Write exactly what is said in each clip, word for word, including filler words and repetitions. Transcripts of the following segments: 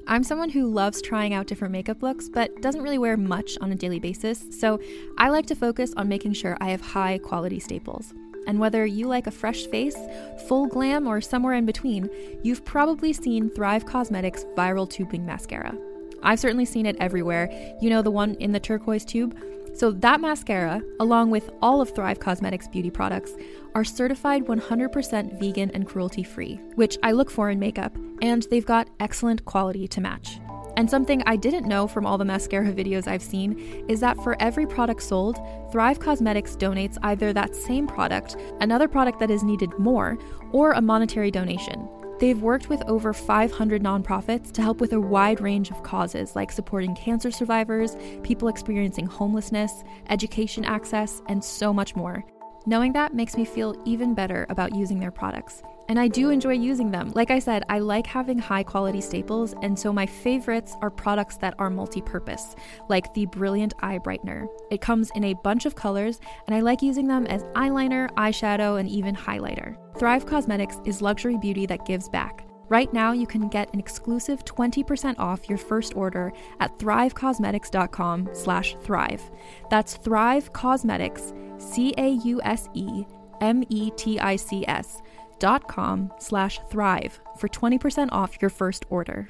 I'm someone who loves trying out different makeup looks, but doesn't really wear much on a daily basis, so I like to focus on making sure I have high quality staples. And whether you like a fresh face, full glam, or somewhere in between, you've probably seen Thrive Causemetics Viral Tubing Mascara. I've certainly seen it everywhere. You know, the one in the turquoise tube? So that mascara, along with all of Thrive Causemetics beauty products, are certified one hundred percent vegan and cruelty-free, which I look for in makeup, and they've got excellent quality to match. And something I didn't know from all the mascara videos I've seen is that for every product sold, Thrive Causemetics donates either that same product, another product that is needed more, or a monetary donation. They've worked with over five hundred nonprofits to help with a wide range of causes like supporting cancer survivors, people experiencing homelessness, education access, and so much more. Knowing that makes me feel even better about using their products. And I do enjoy using them. Like I said, I like having high quality staples, and so my favorites are products that are multi-purpose, like the Brilliant Eye Brightener. It comes in a bunch of colors, and I like using them as eyeliner, eyeshadow, and even highlighter. Thrive Causemetics is luxury beauty that gives back. Right now, you can get an exclusive twenty percent off your first order at thrivecausemetics.com slash thrive. That's Thrive Causemetics, C A U S E M E T I C S dot com slash thrive for twenty percent off your first order.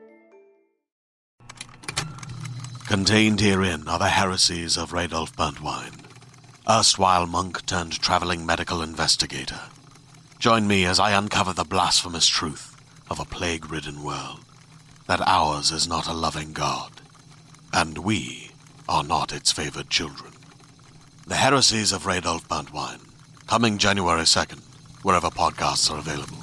Contained herein are the heresies of Radolf Burntwine, erstwhile monk turned traveling medical investigator. Join me as I uncover the blasphemous truth of a plague-ridden world, that ours is not a loving God, and we are not its favored children. The Heresies of Radolf Burntwine, coming January second, wherever podcasts are available.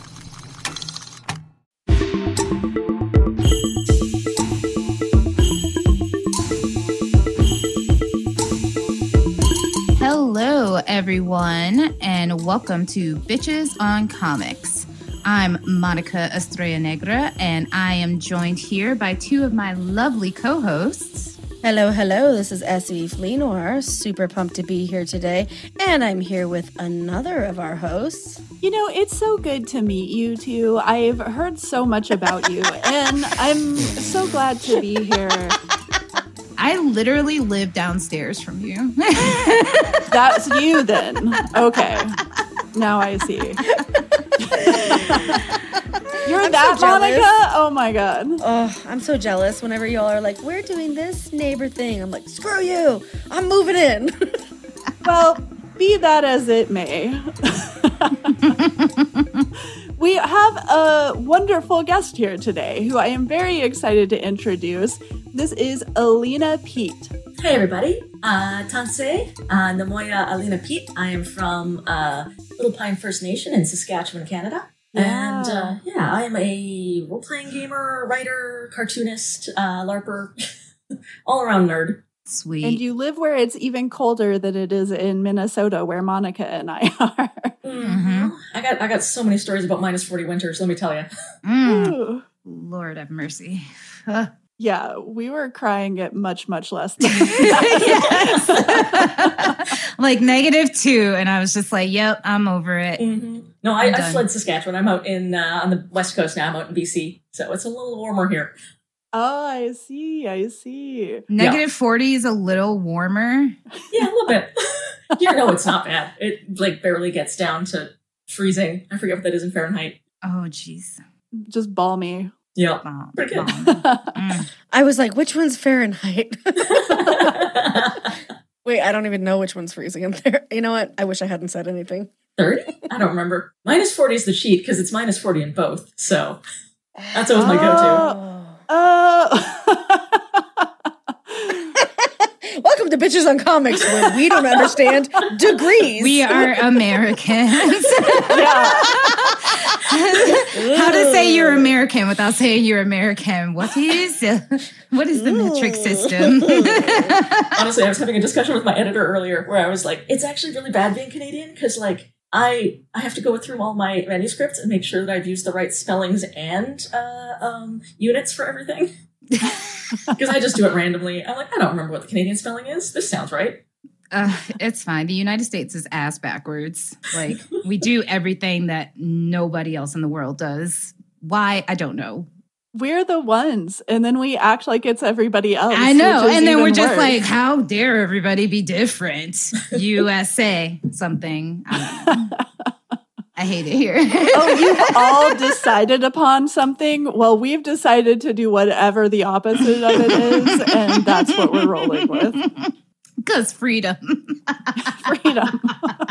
Hello, everyone, and welcome to Bitches on Comics. I'm Monica Estrella Negra, and I am joined here by two of my lovely co-hosts. Hello, hello, this is Essie Fleenor. Super pumped to be here today, and I'm here with another of our hosts. You know, it's so good to meet you two. I've heard so much about you, and I'm so glad to be here. I literally live downstairs from you. That's you then. Okay. Now I see. You're I'm that so Monica? Oh my god. Oh, I'm so jealous whenever y'all are like, we're doing this neighbor thing. I'm like, screw you. I'm moving in. Well, be that as it may. We have a wonderful guest here today who I am very excited to introduce. This is Alina Pete. Hey everybody, uh, Tansei, uh, Namoya Alina Pete. I am from uh, Little Pine First Nation in Saskatchewan, Canada. Yeah. And uh, yeah, I am a role-playing gamer, writer, cartoonist, uh, LARPer, all-around nerd. Sweet. And you live where it's even colder than it is in Minnesota, where Monica and I are. Mm-hmm. I got I got so many stories about minus forty winters, let me tell you. Mm. Lord have mercy. Yeah, we were crying at much, much less than like negative two, and I was just like, yep, I'm over it. Mm-hmm. No, I, I fled Saskatchewan. I'm out in uh, on the west coast now. I'm out in B C, so it's a little warmer here. Oh, I see, I see. Negative yeah. forty is a little warmer. Yeah, a little bit. Here, no, it's not bad. It like barely gets down to freezing. I forget what that is in Fahrenheit. Oh, jeez. Just balmy. Yeah, Bomb, pretty good. mm. I was like, which one's Fahrenheit? Wait, I don't even know which one's freezing in there. You know what? I wish I hadn't said anything. thirty? I don't remember. Minus forty is the cheat because it's minus forty in both. So that's always my go-to. Oh. Welcome to Bitches on Comics, where we don't understand degrees. We are Americans. Yeah. How to say you're American without saying you're American? What is what is the metric system? Honestly, I was having a discussion with my editor earlier where I was like, it's actually really bad being Canadian because like I I have to go through all my manuscripts and make sure that I've used the right spellings and uh, um, units for everything. Because I just do it randomly. I'm like, I don't remember what the Canadian spelling is. This sounds right. Uh, it's fine. The United States is ass backwards. Like, we do everything that nobody else in the world does. Why? I don't know. we're the ones, and then we act like it's everybody else. I know, and then we're just worse. like, how dare everybody be different? U S A something. I don't know. I hate it here. Oh, you've all decided upon something? Well, we've decided to do whatever the opposite of it is, and that's what we're rolling with. Because freedom. Freedom.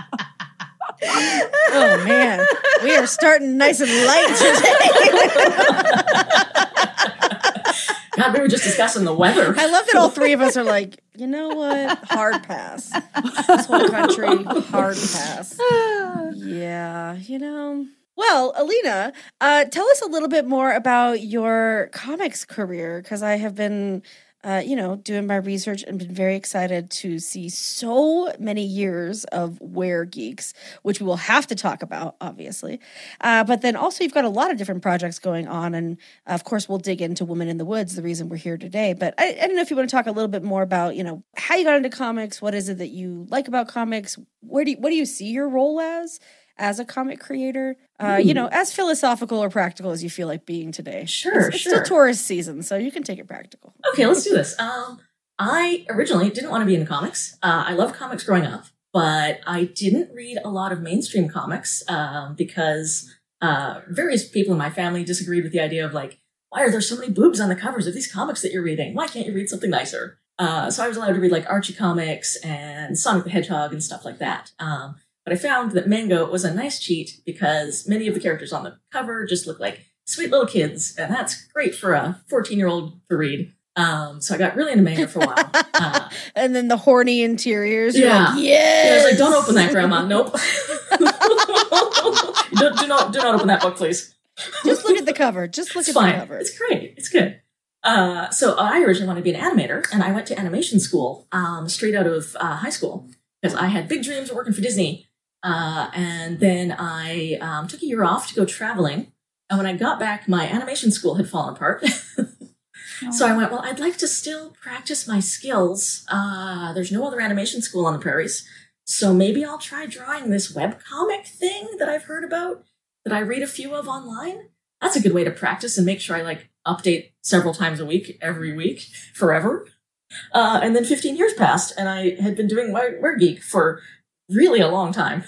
Oh, man. We are starting nice and light today. God, we were just discussing the weather. I love that all three of us are like, you know what? Hard pass. This whole country, hard pass. Yeah, you know. Well, Alina, uh, tell us a little bit more about your comics career, because I have been, uh, you know, doing my research and been very excited to see so many years of Were Geeks, which we will have to talk about, obviously. Uh, but then also you've got a lot of different projects going on, and of course we'll dig into Women in the Woods, the reason we're here today. But I, I don't know if you want to talk a little bit more about, you know, how you got into comics, what is it that you like about comics, where do you, what do you see your role as? as a comic creator, uh, you know, as philosophical or practical as you feel like being today. Sure, it's, it's sure. still tourist season, so you can take it practical. Okay, let's do this. Um, I originally didn't want to be in comics. Uh, I loved comics growing up, but I didn't read a lot of mainstream comics um, because uh, various people in my family disagreed with the idea of like, why are there so many boobs on the covers of these comics that you're reading? Why can't you read something nicer? Uh, so I was allowed to read like Archie comics and Sonic the Hedgehog and stuff like that. Um, But I found that manga was a nice cheat because many of the characters on the cover just look like sweet little kids, and that's great for a fourteen-year-old to read. Um, so I got really into manga for a while. Uh, and then the horny interiors. You're yeah. Like, yes! Yeah, I was like, don't open that, Grandma. Nope. do, do, not, do not open that book, please. Just look at the cover. Just look it's at fine. the cover. It's great. It's good. Uh, so I originally wanted to be an animator, and I went to animation school um, straight out of uh, high school because I had big dreams of working for Disney. Uh, and then I um, took a year off to go traveling. And when I got back, my animation school had fallen apart. oh. So I went, well, I'd like to still practice my skills. Uh, there's no other animation school on the prairies. So maybe I'll try drawing this webcomic thing that I've heard about, that I read a few of online. That's a good way to practice and make sure I like update several times a week, every week, forever. Uh, and then fifteen years passed, and I had been doing Were Geek for really a long time.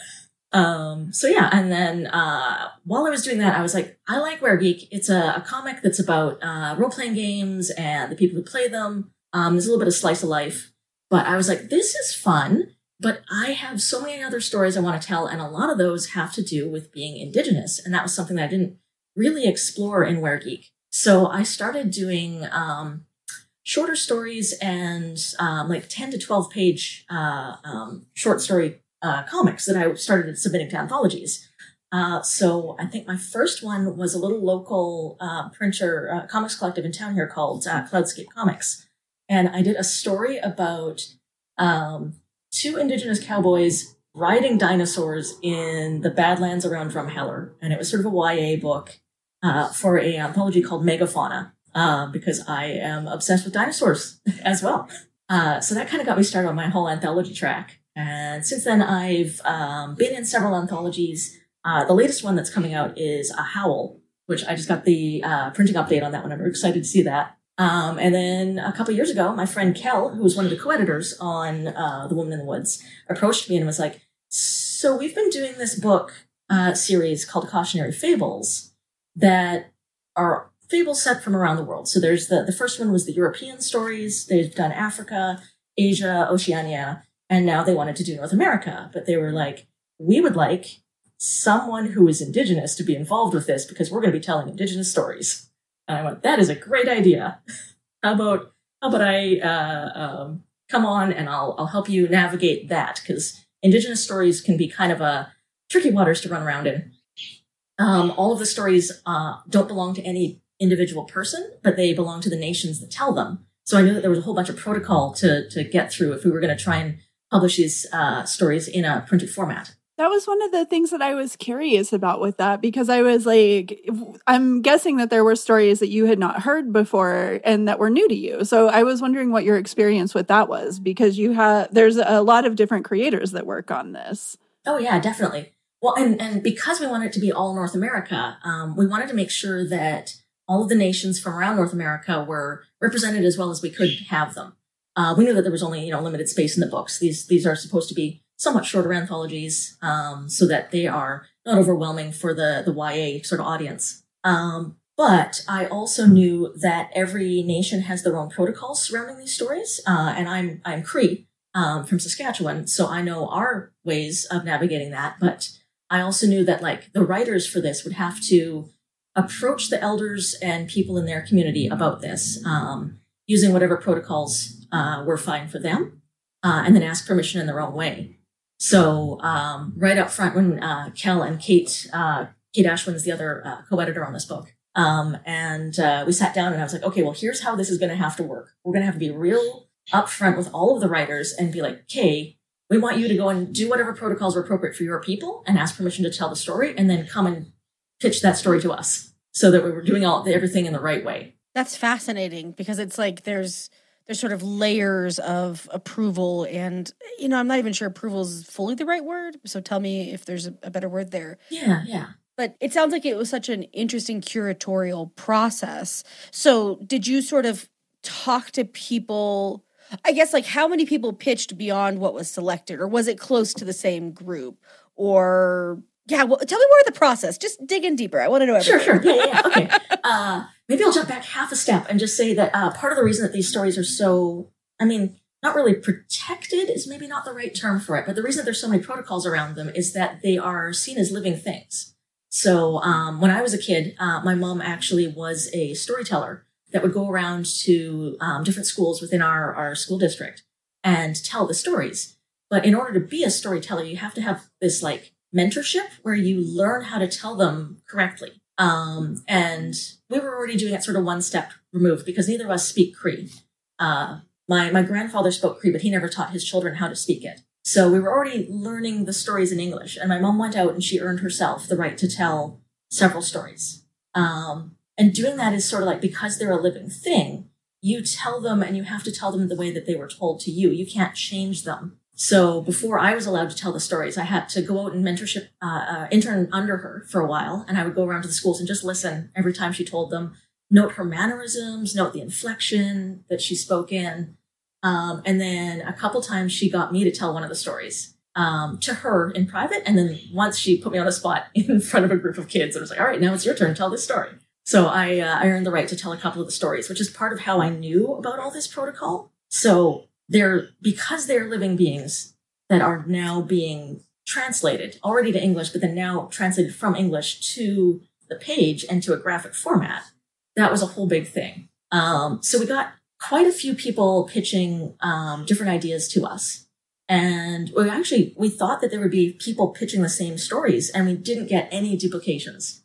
Um, so yeah, and then uh, while I was doing that, I was like, I like Were Geek. It's a, a comic that's about uh, role-playing games and the people who play them. Um, there's a little bit of slice of life. But I was like, this is fun, but I have so many other stories I want to tell, and a lot of those have to do with being Indigenous. And that was something that I didn't really explore in Were Geek. So I started doing um, shorter stories and um, like ten to twelve page uh, um, short story Uh, comics that I started submitting to anthologies. Uh, so I think my first one was a little local uh, printer uh, comics collective in town here called uh, Cloudscape Comics. And I did a story about um, two Indigenous cowboys riding dinosaurs in the Badlands around Drumheller. And it was sort of a Y A book uh, for a anthology called Megafauna, uh, because I am obsessed with dinosaurs as well. Uh, so that kind of got me started on my whole anthology track. And since then, I've um, been in several anthologies. Uh, the latest one that's coming out is A Howl, which I just got the uh, printing update on that one. I'm excited to see that. Um, and then a couple years ago, my friend Kel, who was one of the co-editors on uh, The Woman in the Woods, approached me and was like, so we've been doing this book uh, series called Cautionary Fables that are fables set from around the world. So there's the, the first one was the European stories. They've done Africa, Asia, Oceania. And now they wanted to do North America, but they were like, we would like someone who is Indigenous to be involved with this because we're going to be telling Indigenous stories. And I went, that is a great idea. How about, how about I uh, um, come on and I'll I'll help you navigate that, because Indigenous stories can be kind of a tricky waters to run around in. Um, all of the stories uh, don't belong to any individual person, but they belong to the nations that tell them. So I knew that there was a whole bunch of protocol to to get through if we were going to try and publish these uh, stories in a printed format. That was one of the things that I was curious about with that, because I was like, I'm guessing that there were stories that you had not heard before and that were new to you. So I was wondering what your experience with that was, because you have, there's a lot of different creators that work on this. Oh yeah, definitely. Well, and, and because we wanted it to be all North America, um, we wanted to make sure that all of the nations from around North America were represented as well as we could have them. Uh, we knew that there was only, you know, limited space in the books. These these are supposed to be somewhat shorter anthologies, um, so that they are not overwhelming for the, the Y A sort of audience. Um, but I also knew that every nation has their own protocols surrounding these stories. Uh, and I'm, I'm Cree, um, from Saskatchewan. So I know our ways of navigating that. But I also knew that like the writers for this would have to approach the elders and people in their community about this, um, using whatever protocols, uh, were fine for them, uh, and then ask permission in their own way. So, um, right up front when, uh, Kel and Kate, uh, Kate Ashwin is the other, uh, co-editor on this book. Um, and, uh, we sat down and I was like, okay, well, here's how this is going to have to work. We're going to have to be real upfront with all of the writers and be like, okay, we want you to go and do whatever protocols are appropriate for your people and ask permission to tell the story and then come and pitch that story to us so that we were doing all everything in the right way. That's fascinating because it's like there's, There's sort of layers of approval and, you know, I'm not even sure approval is fully the right word. So tell me if there's a, a better word there. Yeah, yeah. But it sounds like it was such an interesting curatorial process. So did you sort of talk to people, I guess, like how many people pitched beyond what was selected? Or was it close to the same group? Or, yeah, well, tell me more of the process. Just dig in deeper. I want to know everything. Sure, sure. Yeah, yeah, okay. Uh, maybe I'll jump back half a step and just say that uh, part of the reason that these stories are so, I mean, not really protected is maybe not the right term for it, but the reason that there's so many protocols around them is that they are seen as living things. So um, when I was a kid, uh, my mom actually was a storyteller that would go around to um, different schools within our, our school district and tell the stories. But in order to be a storyteller, you have to have this like mentorship where you learn how to tell them correctly. Um, and we were already doing it sort of one step removed because neither of us speak Cree. Uh, my, my grandfather spoke Cree, but he never taught his children how to speak it. So we were already learning the stories in English, and my mom went out and she earned herself the right to tell several stories. Um, and doing that is sort of like, because they're a living thing, you tell them and you have to tell them the way that they were told to you. You can't change them. So before I was allowed to tell the stories, I had to go out and mentorship, uh, uh, intern under her for a while. And I would go around to the schools and just listen every time she told them, note her mannerisms, note the inflection that she spoke in. Um, and then a couple times she got me to tell one of the stories, um, to her in private. And then once she put me on a spot in front of a group of kids, I was like, all right, now it's your turn to tell this story. So I, uh, I earned the right to tell a couple of the stories, which is part of how I knew about all this protocol. So they're, because they're living beings that are now being translated already to English, but then now translated from English to the page and to a graphic format, that was a whole big thing. Um, so we got quite a few people pitching um, different ideas to us. And we actually, we thought that there would be people pitching the same stories, and we didn't get any duplications.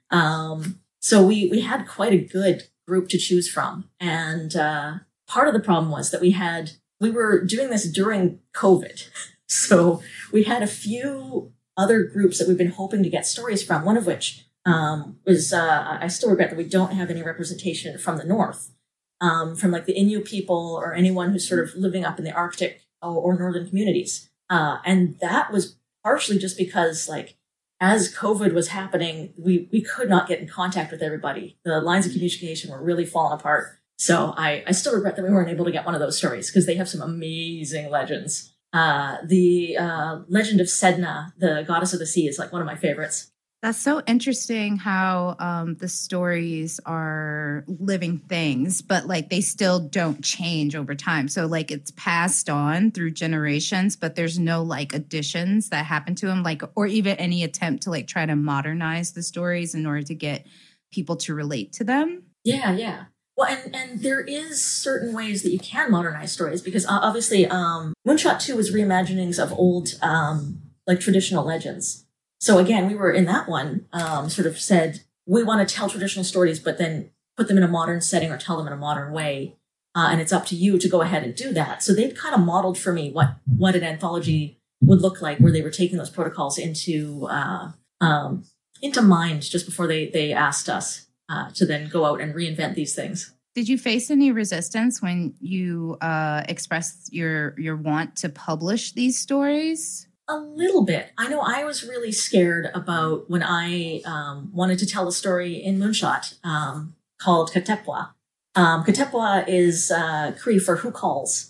Um, so we, we had quite a good group to choose from. And uh, part of the problem was that we had, we were doing this during COVID. So we had a few other groups that we've been hoping to get stories from, one of which um, was, uh, I still regret that we don't have any representation from the North. Um, from like the Innu people or anyone who's sort of living up in the Arctic or, or northern communities. Uh, and that was partially just because like as COVID was happening, we, we could not get in contact with everybody. The lines of communication were really falling apart. So I, I still regret that we weren't able to get one of those stories because they have some amazing legends. Uh, the uh, legend of Sedna, the goddess of the sea, is like one of my favorites. That's so interesting how um, the stories are living things, but like they still don't change over time. So like it's passed on through generations, but there's no like additions that happen to them, like, or even any attempt to like try to modernize the stories in order to get people to relate to them. Yeah, yeah. Well, and, and there is certain ways that you can modernize stories because uh, obviously um, Moonshot two was reimaginings of old um, like traditional legends. So again, we were in that one, um, sort of said, we want to tell traditional stories, but then put them in a modern setting or tell them in a modern way. Uh, and it's up to you to go ahead and do that. So they'd kind of modeled for me what, what an anthology would look like, where they were taking those protocols into, uh, um, into mind just before they, they asked us, uh, to then go out and reinvent these things. Did you face any resistance when you, uh, expressed your, your want to publish these stories? A little bit. I know I was really scared about when I um, wanted to tell the story in Moonshot. Um, called Katepwa. Um, Katepwa is uh, Cree for who calls.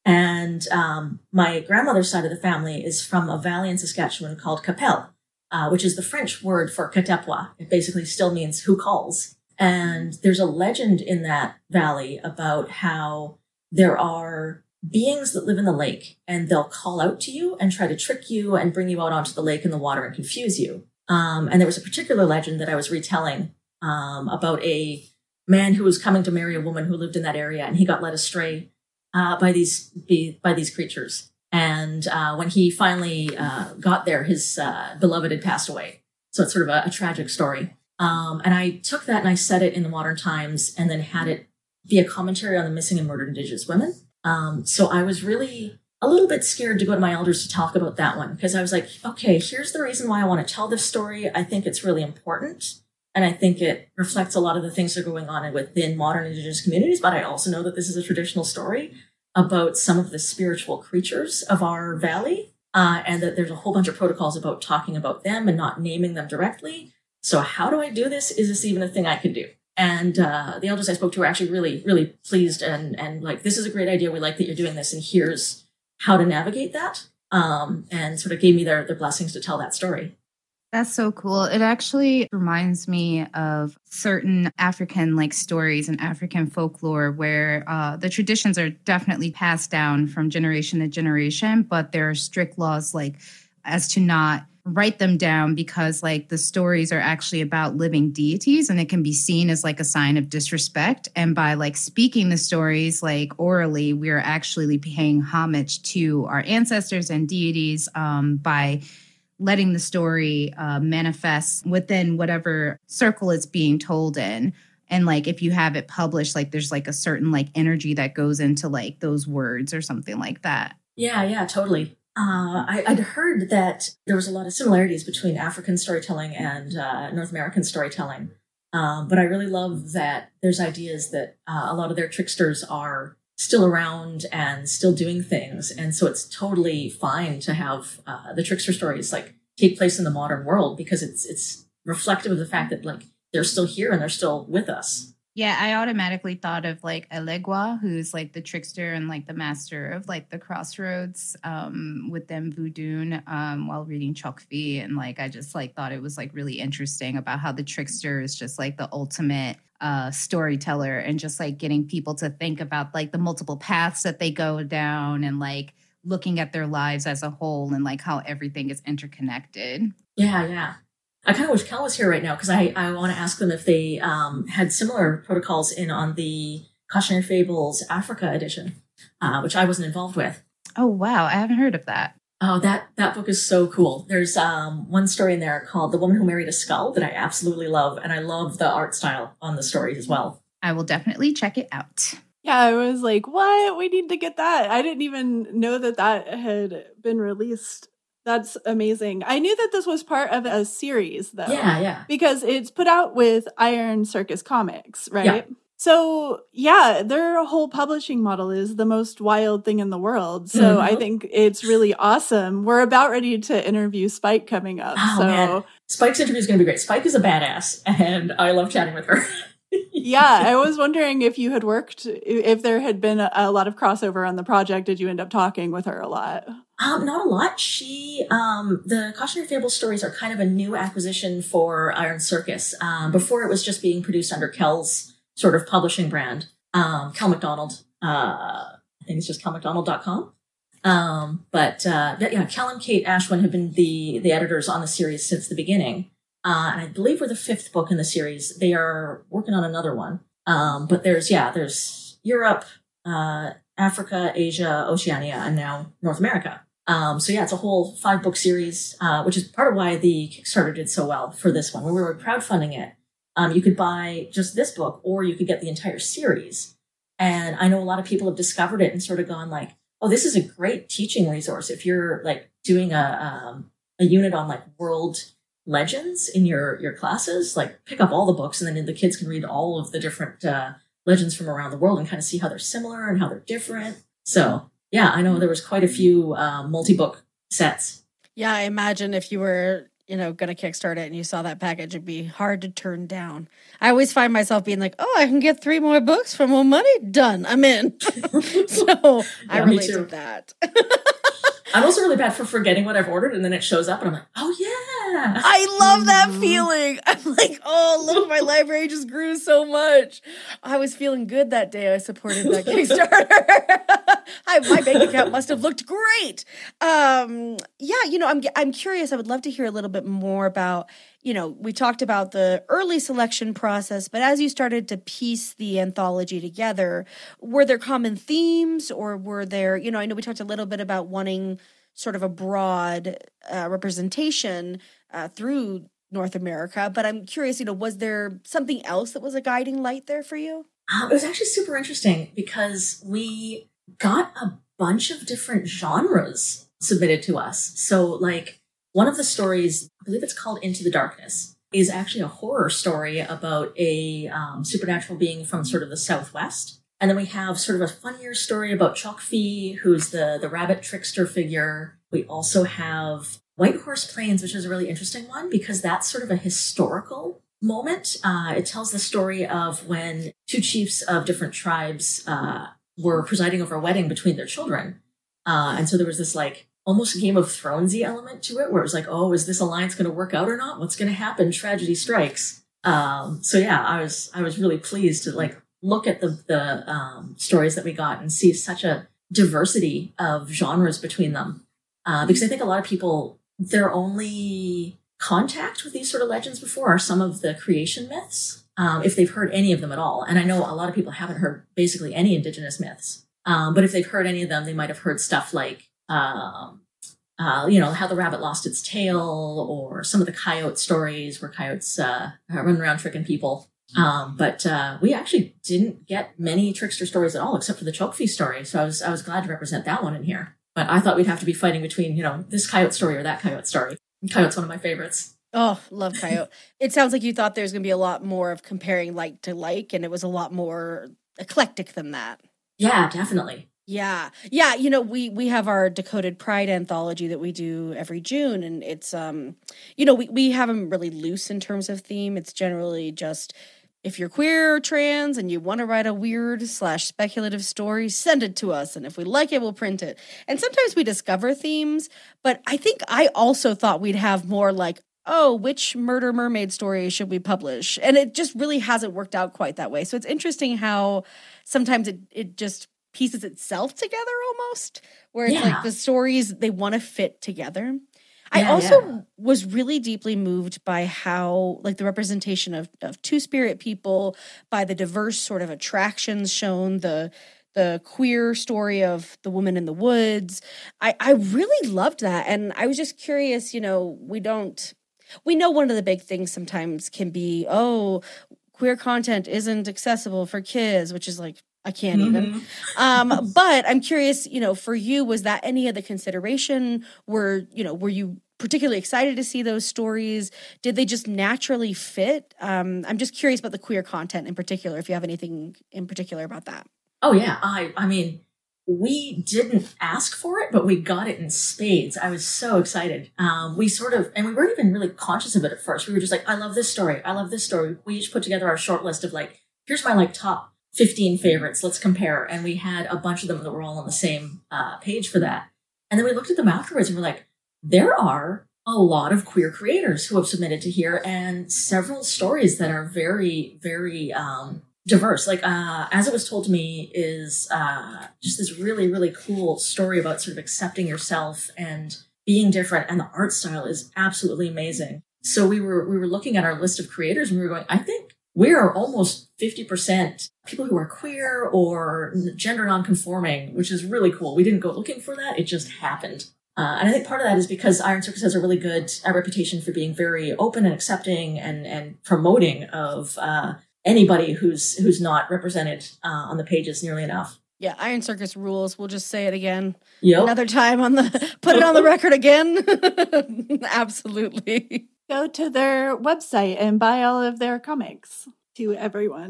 And um, my grandmother's side of the family is from a valley in Saskatchewan called Qu'Appelle, uh, which is the French word for Katepwa. It basically still means who calls. And there's a legend in that valley about how there are beings that live in the lake, and they'll call out to you and try to trick you and bring you out onto the lake in the water and confuse you. Um, and there was a particular legend that I was retelling um, about a man who was coming to marry a woman who lived in that area, and he got led astray uh, by these by these creatures. And uh, when he finally uh, got there, his uh, beloved had passed away. So it's sort of a, a tragic story. Um, and I took that and I set it in the modern times, and then had it be a commentary on the missing and murdered Indigenous women. Um, so I was really a little bit scared to go to my elders to talk about that one, because I was like, okay, here's the reason why I want to tell this story. I think it's really important. And I think it reflects a lot of the things that are going on within modern Indigenous communities. But I also know that this is a traditional story about some of the spiritual creatures of our valley, uh, and that there's a whole bunch of protocols about talking about them and not naming them directly. So how do I do this? Is this even a thing I could do? And uh, the elders I spoke to were actually really, really pleased and and like, this is a great idea. We like that you're doing this, and here's how to navigate that. Um, and sort of gave me their their blessings to tell that story. That's so cool. It actually reminds me of certain African like stories and African folklore where uh, the traditions are definitely passed down from generation to generation, but there are strict laws like as to not write them down, because like the stories are actually about living deities, and it can be seen as like a sign of disrespect. And by like speaking the stories like orally, we're actually paying homage to our ancestors and deities um, by letting the story uh, manifest within whatever circle it's being told in. And like if you have it published, like there's like a certain like energy that goes into like those words or something like that. Yeah, yeah, totally. Uh, I, I'd heard that there was a lot of similarities between African storytelling and uh, North American storytelling. Um, but I really love that there's ideas that uh, a lot of their tricksters are still around and still doing things. And so it's totally fine to have uh, the trickster stories like take place in the modern world, because it's it's reflective of the fact that like they're still here and they're still with us. Yeah, I automatically thought of like Elegua, who's like the trickster and like the master of like the crossroads um, with them Voodoo um, while reading Chokvi. And like, I just like thought it was like really interesting about how the trickster is just like the ultimate uh, storyteller, and just like getting people to think about like the multiple paths that they go down, and like looking at their lives as a whole, and like how everything is interconnected. Yeah, yeah. I kind of wish Cal was here right now, because I, I want to ask them if they um, had similar protocols in on the Cautionary Fables Africa edition, uh, which I wasn't involved with. Oh, wow. I haven't heard of that. Oh, that, that book is so cool. There's um, one story in there called The Woman Who Married a Skull that I absolutely love, and I love the art style on the stories as well. I will definitely check it out. Yeah, I was like, what? We need to get that. I didn't even know that that had been released. That's amazing. I knew that this was part of a series, though. Yeah, yeah. Because it's put out with Iron Circus Comics, right? Yeah. So, yeah, their whole publishing model is the most wild thing in the world. So mm-hmm. I think it's really awesome. We're about ready to interview Spike coming up. Oh, so man. Spike's interview is going to be great. Spike is a badass, and I love chatting with her. Yeah, I was wondering if you had worked, if there had been a, a lot of crossover on the project. Did you end up talking with her a lot? Um, not a lot. She, um, the Cautionary Fables stories are kind of a new acquisition for Iron Circus. Um, before it was just being produced under Kel's sort of publishing brand, um, Kel McDonald. Uh, I think it's just kel mcdonald dot com. Um, but, uh, yeah, Kel and Kate Ashwin have been the, the editors on the series since the beginning. Uh, and I believe we're the fifth book in the series. They are working on another one. Um, but there's, yeah, there's Europe, uh, Africa, Asia, Oceania, and now North America. Um, so yeah, it's a whole five book series, uh, which is part of why the Kickstarter did so well for this one. When we were crowdfunding it, um, you could buy just this book, or you could get the entire series. And I know a lot of people have discovered it and sort of gone like, oh, this is a great teaching resource. If you're like doing a, um, a unit on like world legends in your, your classes, like pick up all the books, and then the kids can read all of the different, uh, legends from around the world and kind of see how they're similar and how they're different. So yeah, I know there was quite a few uh, multi-book sets. Yeah, I imagine if you were you know, going to kickstart it and you saw that package, it'd be hard to turn down. I always find myself being like, oh, I can get three more books for more money. Done. I'm in. So yeah, I relate to that. I'm also really bad for forgetting what I've ordered, and then it shows up, and I'm like, oh, yeah. I love that feeling. I'm like, oh, look, my library just grew so much. I was feeling good that day I supported that Kickstarter. I, my bank account must have looked great. Um, yeah, you know, I'm I'm curious. I would love to hear a little bit more about, you know, we talked about the early selection process, but as you started to piece the anthology together, were there common themes, or were there, you know, I know we talked a little bit about wanting sort of a broad uh, representation uh, through North America, but I'm curious, you know, was there something else that was a guiding light there for you? Um, it was actually super interesting because we got a bunch of different genres submitted to us. So like one of the stories, I believe it's called Into the Darkness, is actually a horror story about a um, supernatural being from sort of the Southwest. And then we have sort of a funnier story about Chokfi, who's the, the rabbit trickster figure. We also have White Horse Plains, which is a really interesting one because that's sort of a historical moment. Uh, it tells the story of when two chiefs of different tribes uh, were presiding over a wedding between their children. Uh, and so there was this like almost Game of Thronesy element to it where it was like, oh, is this alliance going to work out or not? What's going to happen? Tragedy strikes. Um, so yeah, I was I was really pleased to like look at the the um, stories that we got and see such a diversity of genres between them. Uh, because I think a lot of people, their only contact with these sort of legends before are some of the creation myths, um, if they've heard any of them at all. And I know a lot of people haven't heard basically any indigenous myths. Um, but if they've heard any of them, they might have heard stuff like, um, uh, you know, how the rabbit lost its tail, or some of the coyote stories where coyotes uh, run around tricking people. Um, but uh, we actually didn't get many trickster stories at all, except for the Chokfi story. So I was I was glad to represent that one in here. But I thought we'd have to be fighting between, you know, this coyote story or that coyote story. And coyote's one of my favorites. Oh, love coyote. It sounds like you thought there's going to be a lot more of comparing like to like, and it was a lot more eclectic than that. Yeah, definitely. Yeah. Yeah. You know, we, we have our Decoded Pride anthology that we do every June. And it's, um, you know, we, we have them really loose in terms of theme. It's generally just, if you're queer or trans and you want to write a weird slash speculative story, send it to us. And if we like it, we'll print it. And sometimes we discover themes, but I think I also thought we'd have more like, oh, which murder mermaid story should we publish? And it just really hasn't worked out quite that way. So it's interesting how sometimes it, it just pieces itself together almost, where it's yeah. like the stories, they want to fit together. I yeah, also yeah. was really deeply moved by how, like, the representation of, of two-spirit people, by the diverse sort of attractions shown, the the queer story of the woman in the woods. I, I really loved that. And I was just curious, you know, we don't, we know one of the big things sometimes can be, oh, queer content isn't accessible for kids, which is like, I can't mm-hmm. even. Um, but I'm curious, you know, for you, was that any of the consideration? Were, you know, were you particularly excited to see those stories? Did they just naturally fit? Um, I'm just curious about the queer content in particular, if you have anything in particular about that. Oh, yeah. I, I mean, we didn't ask for it, but we got it in spades. I was so excited. Um, we sort of, and we weren't even really conscious of it at first. We were just like, I love this story. I love this story. We each put together our short list of like, here's my like top fifteen favorites. Let's compare. And we had a bunch of them that were all on the same uh, page for that. And then we looked at them afterwards and we're like, there are a lot of queer creators who have submitted to here, and several stories that are very, very um, diverse. Like, uh, As It Was Told to Me is uh, just this really, really cool story about sort of accepting yourself and being different. And the art style is absolutely amazing. So we were, we were looking at our list of creators and we were going, I think we are almost fifty percent people who are queer or gender nonconforming, which is really cool. We didn't go looking for that. It just happened. Uh, and I think part of that is because Iron Circus has a really good uh, reputation for being very open and accepting and, and promoting of uh, anybody who's who's not represented uh, on the pages nearly enough. Yeah, Iron Circus rules. We'll just say it again. Yep. Another time on the, put it on the record again. Absolutely. Go to their website and buy all of their comics to everyone.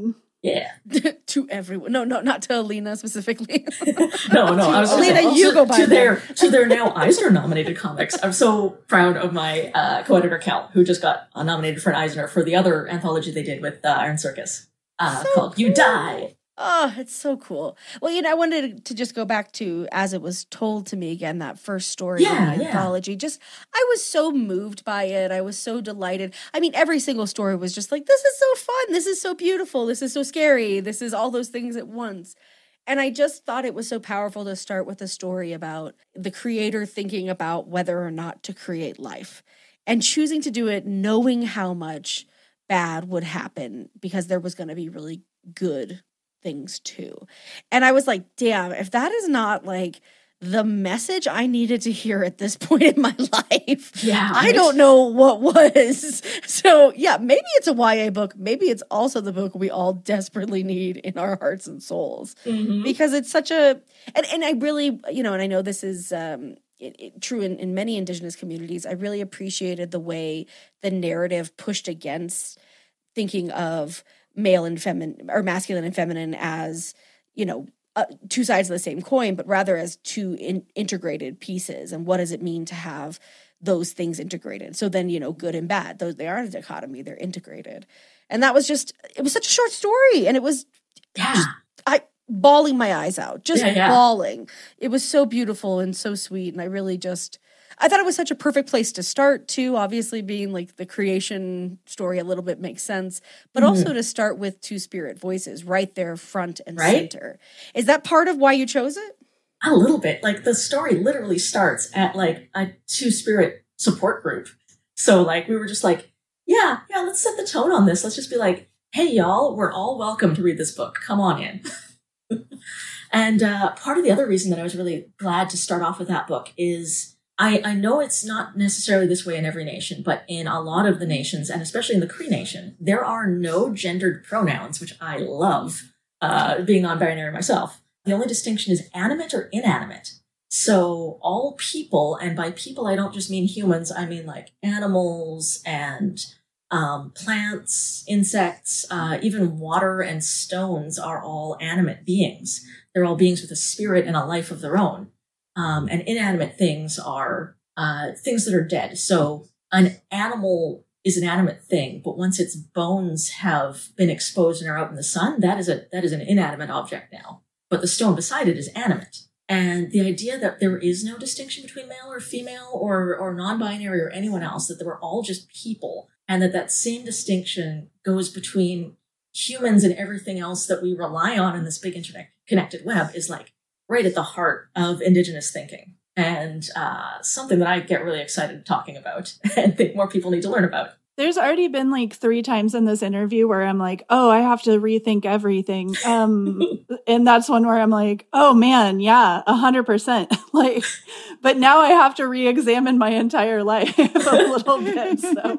Yeah. To everyone. No, no, not to Alina specifically. no, no. I was Alina, also, you go by to them. their to their now Eisner nominated comics. I'm so proud of my uh, co-editor Cal, who just got uh, nominated for an Eisner for the other anthology they did with uh, Iron Circus uh, So called "You cool. Die." Oh, it's so cool. Well, you know, I wanted to just go back to as it was told to me again, that first story Yeah, in the yeah. anthology. Just, I was so moved by it. I was so delighted. I mean, every single story was just like, this is so fun. This is so beautiful. This is so scary. This is all those things at once. And I just thought it was so powerful to start with a story about the creator thinking about whether or not to create life and choosing to do it knowing how much bad would happen because there was going to be really good things too. And I was like, damn, if that is not like the message I needed to hear at this point in my life, Yeah, I right? don't know what was. So yeah, maybe it's a Y A book. Maybe it's also the book we all desperately need in our hearts and souls Mhm. because it's such a, and, and I really, you know, and I know this is um, it, it, true in, in many Indigenous communities, I really appreciated the way the narrative pushed against thinking of male and feminine or masculine and feminine as, you know, uh, two sides of the same coin, but rather as two in- integrated pieces. And what does it mean to have those things integrated? So then, you know, good and bad, those, they aren't a dichotomy, they're integrated. And that was just, it was such a short story. And it was, Yeah. I bawling my eyes out, just Yeah, yeah. bawling. It was so beautiful and so sweet. And I really just, I thought it was such a perfect place to start too. Obviously being like the creation story a little bit makes sense, but Mhm. also to start with two spirit voices right there front and Right? center. Is that part of why you chose it? A little bit. Like the story literally starts at like a two spirit support group. So like we were just like, yeah, yeah, let's set the tone on this. Let's just be like, hey y'all, we're all welcome to read this book. Come on in. And uh, part of the other reason that I was really glad to start off with that book is I, I know it's not necessarily this way in every nation, but in a lot of the nations, and especially in the Cree Nation, there are no gendered pronouns, which I love, uh, being non-binary myself. The only distinction is animate or inanimate. So all people, and by people I don't just mean humans, I mean like animals and um, plants, insects, uh, even water and stones are all animate beings. They're all beings with a spirit and a life of their own. Um, and inanimate things are uh, things that are dead. So an animal is an animate thing, but once its bones have been exposed and are out in the sun, that is a that is an inanimate object now. But the stone beside it is animate. And the idea that there is no distinction between male or female or or non-binary or anyone else, that they were all just people, and that that same distinction goes between humans and everything else that we rely on in this big internet connected web is like right at the heart of Indigenous thinking, and uh, something that I get really excited talking about and think more people need to learn about. There's already been like three times in this interview where I'm like, oh, I have to rethink everything. Um, and that's one where I'm like, oh man, yeah, a hundred percent. Like, but now I have to re-examine my entire life a little bit. So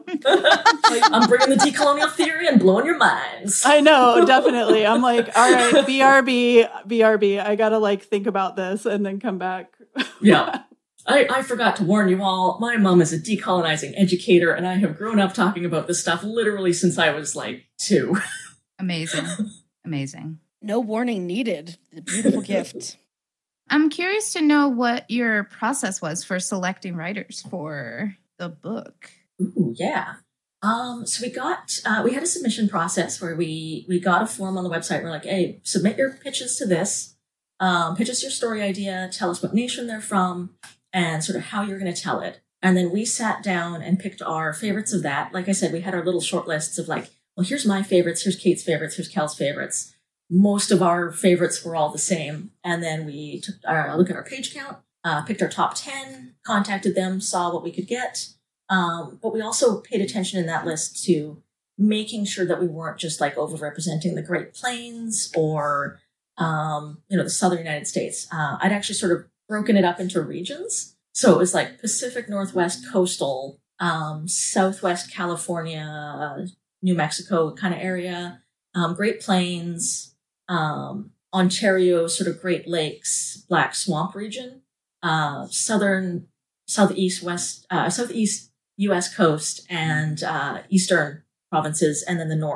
I'm bringing the decolonial theory and blowing your minds. I know, definitely. I'm like, all right, B R B, B R B. I got to like think about this and then come back. Yeah. I, I forgot to warn you all, my mom is a decolonizing educator, and I have grown up talking about this stuff literally since I was like two. Amazing. Amazing. No warning needed. The beautiful gift. I'm curious to know what your process was for selecting writers for the book. Ooh, yeah. Um, so we got, uh, we had a submission process where we, we got a form on the website. We're like, hey, submit your pitches to this. Um, pitch us your story idea. Tell us what nation they're from and sort of how you're going to tell it. And then we sat down and picked our favorites of that. Like I said, we had our little short lists of like, well, here's my favorites. Here's Kate's favorites. Here's Cal's favorites. Most of our favorites were all the same. And then we took a look at our page count, uh, picked our top ten, contacted them, saw what we could get. Um, but we also paid attention in that list to making sure that we weren't just like overrepresenting the Great Plains or, um, you know, the Southern United States. Uh, I'd actually sort of broken it up into regions. So it was like Pacific Northwest coastal, um, Southwest California, New Mexico kind of area, um, Great Plains, um, Ontario, sort of Great Lakes, Black Swamp region, uh, Southern, Southeast, West, uh, Southeast U S coast and, uh, Eastern provinces, and then the North.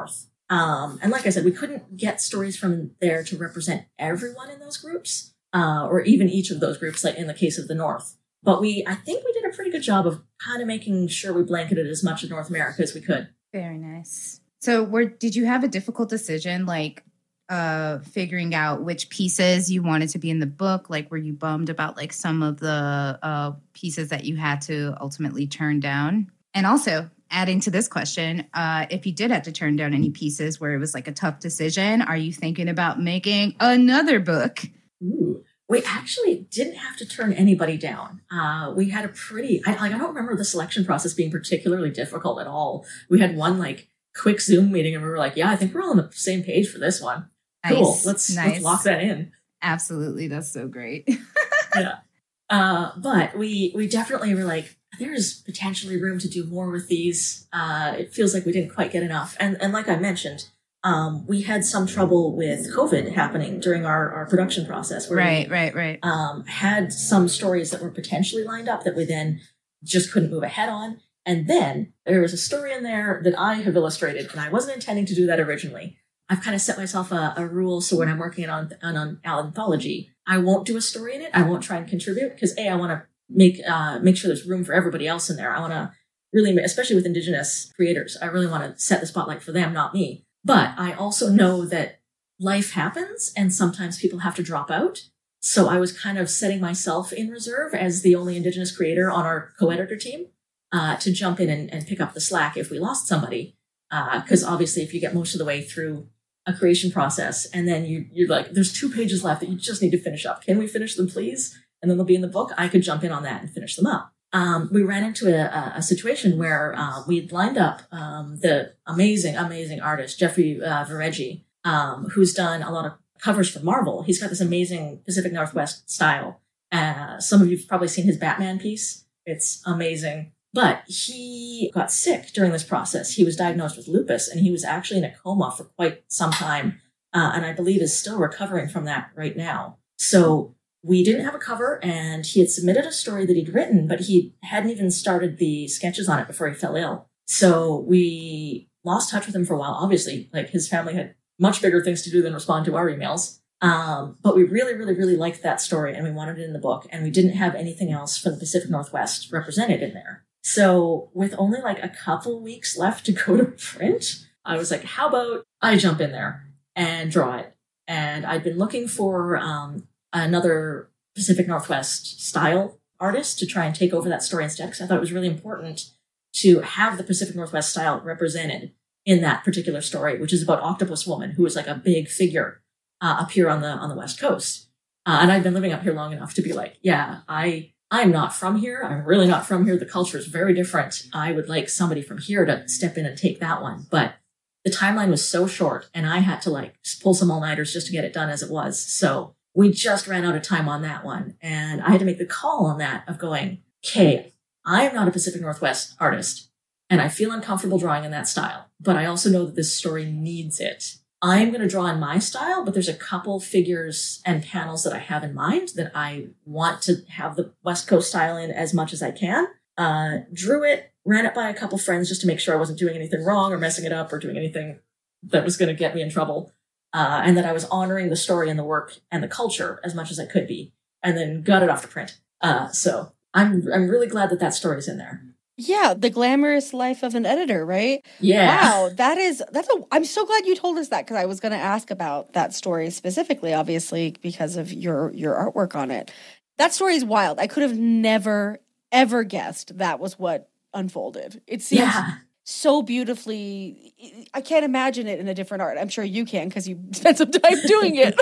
Um, and like I said, we couldn't get stories from there to represent everyone in those groups, uh, or even each of those groups, like in the case of the North. But we, I think we did a pretty good job of kind of making sure we blanketed as much of North America as we could. Very nice. So were, did you have a difficult decision, like uh, figuring out which pieces you wanted to be in the book? Like, were you bummed about like some of the uh, pieces that you had to ultimately turn down? And also, adding to this question, uh, if you did have to turn down any pieces where it was like a tough decision, are you thinking about making another book? Ooh. We actually didn't have to turn anybody down. Uh, we had a pretty, I, like, I don't remember the selection process being particularly difficult at all. We had one like quick Zoom meeting and we were like, yeah, I think we're all on the same page for this one. Nice. Cool. Let's, nice. let's lock that in. Absolutely. That's so great. Yeah. Uh, but we, we definitely were like, there's potentially room to do more with these. Uh, it feels like we didn't quite get enough. And, and like I mentioned, Um, we had some trouble with COVID happening during our, our production process. Where right, we, right, right. Um, had some stories that were potentially lined up that we then just couldn't move ahead on. And then there was a story in there that I have illustrated, and I wasn't intending to do that originally. I've kind of set myself a, a rule, so when I'm working on, on an anthology, I won't do a story in it. I won't try and contribute because A, I want to make uh, make sure there's room for everybody else in there. I want to really, especially with Indigenous creators, I really want to set the spotlight for them, not me. But I also know that life happens and sometimes people have to drop out. So I was kind of setting myself in reserve as the only Indigenous creator on our co-editor team uh, to jump in and, and pick up the slack if we lost somebody. Because uh, obviously if you get most of the way through a creation process and then you, you're like, there's two pages left that you just need to finish up. Can we finish them, please? And then they'll be in the book. I could jump in on that and finish them up. Um, we ran into a, a situation where uh, we'd lined up um, the amazing, amazing artist, Jeffrey uh, Veregi, um, who's done a lot of covers for Marvel. He's got this amazing Pacific Northwest style. Uh, some of you have probably seen his Batman piece. It's amazing. But he got sick during this process. He was diagnosed with lupus, and he was actually in a coma for quite some time. Uh, and I believe is still recovering from that right now. So we didn't have a cover, and he had submitted a story that he'd written, but he hadn't even started the sketches on it before he fell ill. So we lost touch with him for a while. Obviously, like his family had much bigger things to do than respond to our emails. Um, but we really, really, really liked that story, and we wanted it in the book, and we didn't have anything else from the Pacific Northwest represented in there. So with only like a couple weeks left to go to print, I was like, how about I jump in there and draw it? And I'd been looking for um, another Pacific Northwest style artist to try and take over that story instead, because I thought it was really important to have the Pacific Northwest style represented in that particular story, which is about Octopus Woman, who is like a big figure uh, up here on the on the West Coast. Uh, and I've been living up here long enough to be like, yeah, I I'm not from here. I'm really not from here. The culture is very different. I would like somebody from here to step in and take that one. But the timeline was so short, and I had to like pull some all-nighters just to get it done as it was. So we just ran out of time on that one. And I had to make the call on that of going, okay, I am not a Pacific Northwest artist, and I feel uncomfortable drawing in that style. But I also know that this story needs it. I'm going to draw in my style, but there's a couple figures and panels that I have in mind that I want to have the West Coast style in as much as I can. Uh, drew it, ran it by a couple friends just to make sure I wasn't doing anything wrong or messing it up or doing anything that was going to get me in trouble. Uh, and that I was honoring the story and the work and the culture as much as I could be, and then got it off to print. Uh, so I'm, I'm really glad that that story's in there. Yeah, the glamorous life of an editor, right? Yeah. Wow, that is that's a. I'm so glad you told us that, because I was going to ask about that story specifically, obviously because of your your artwork on it. That story is wild. I could have never ever guessed that was what unfolded. It seems Yeah. so beautifully. I can't imagine it in a different art. I'm sure you can, because you spent some time doing it.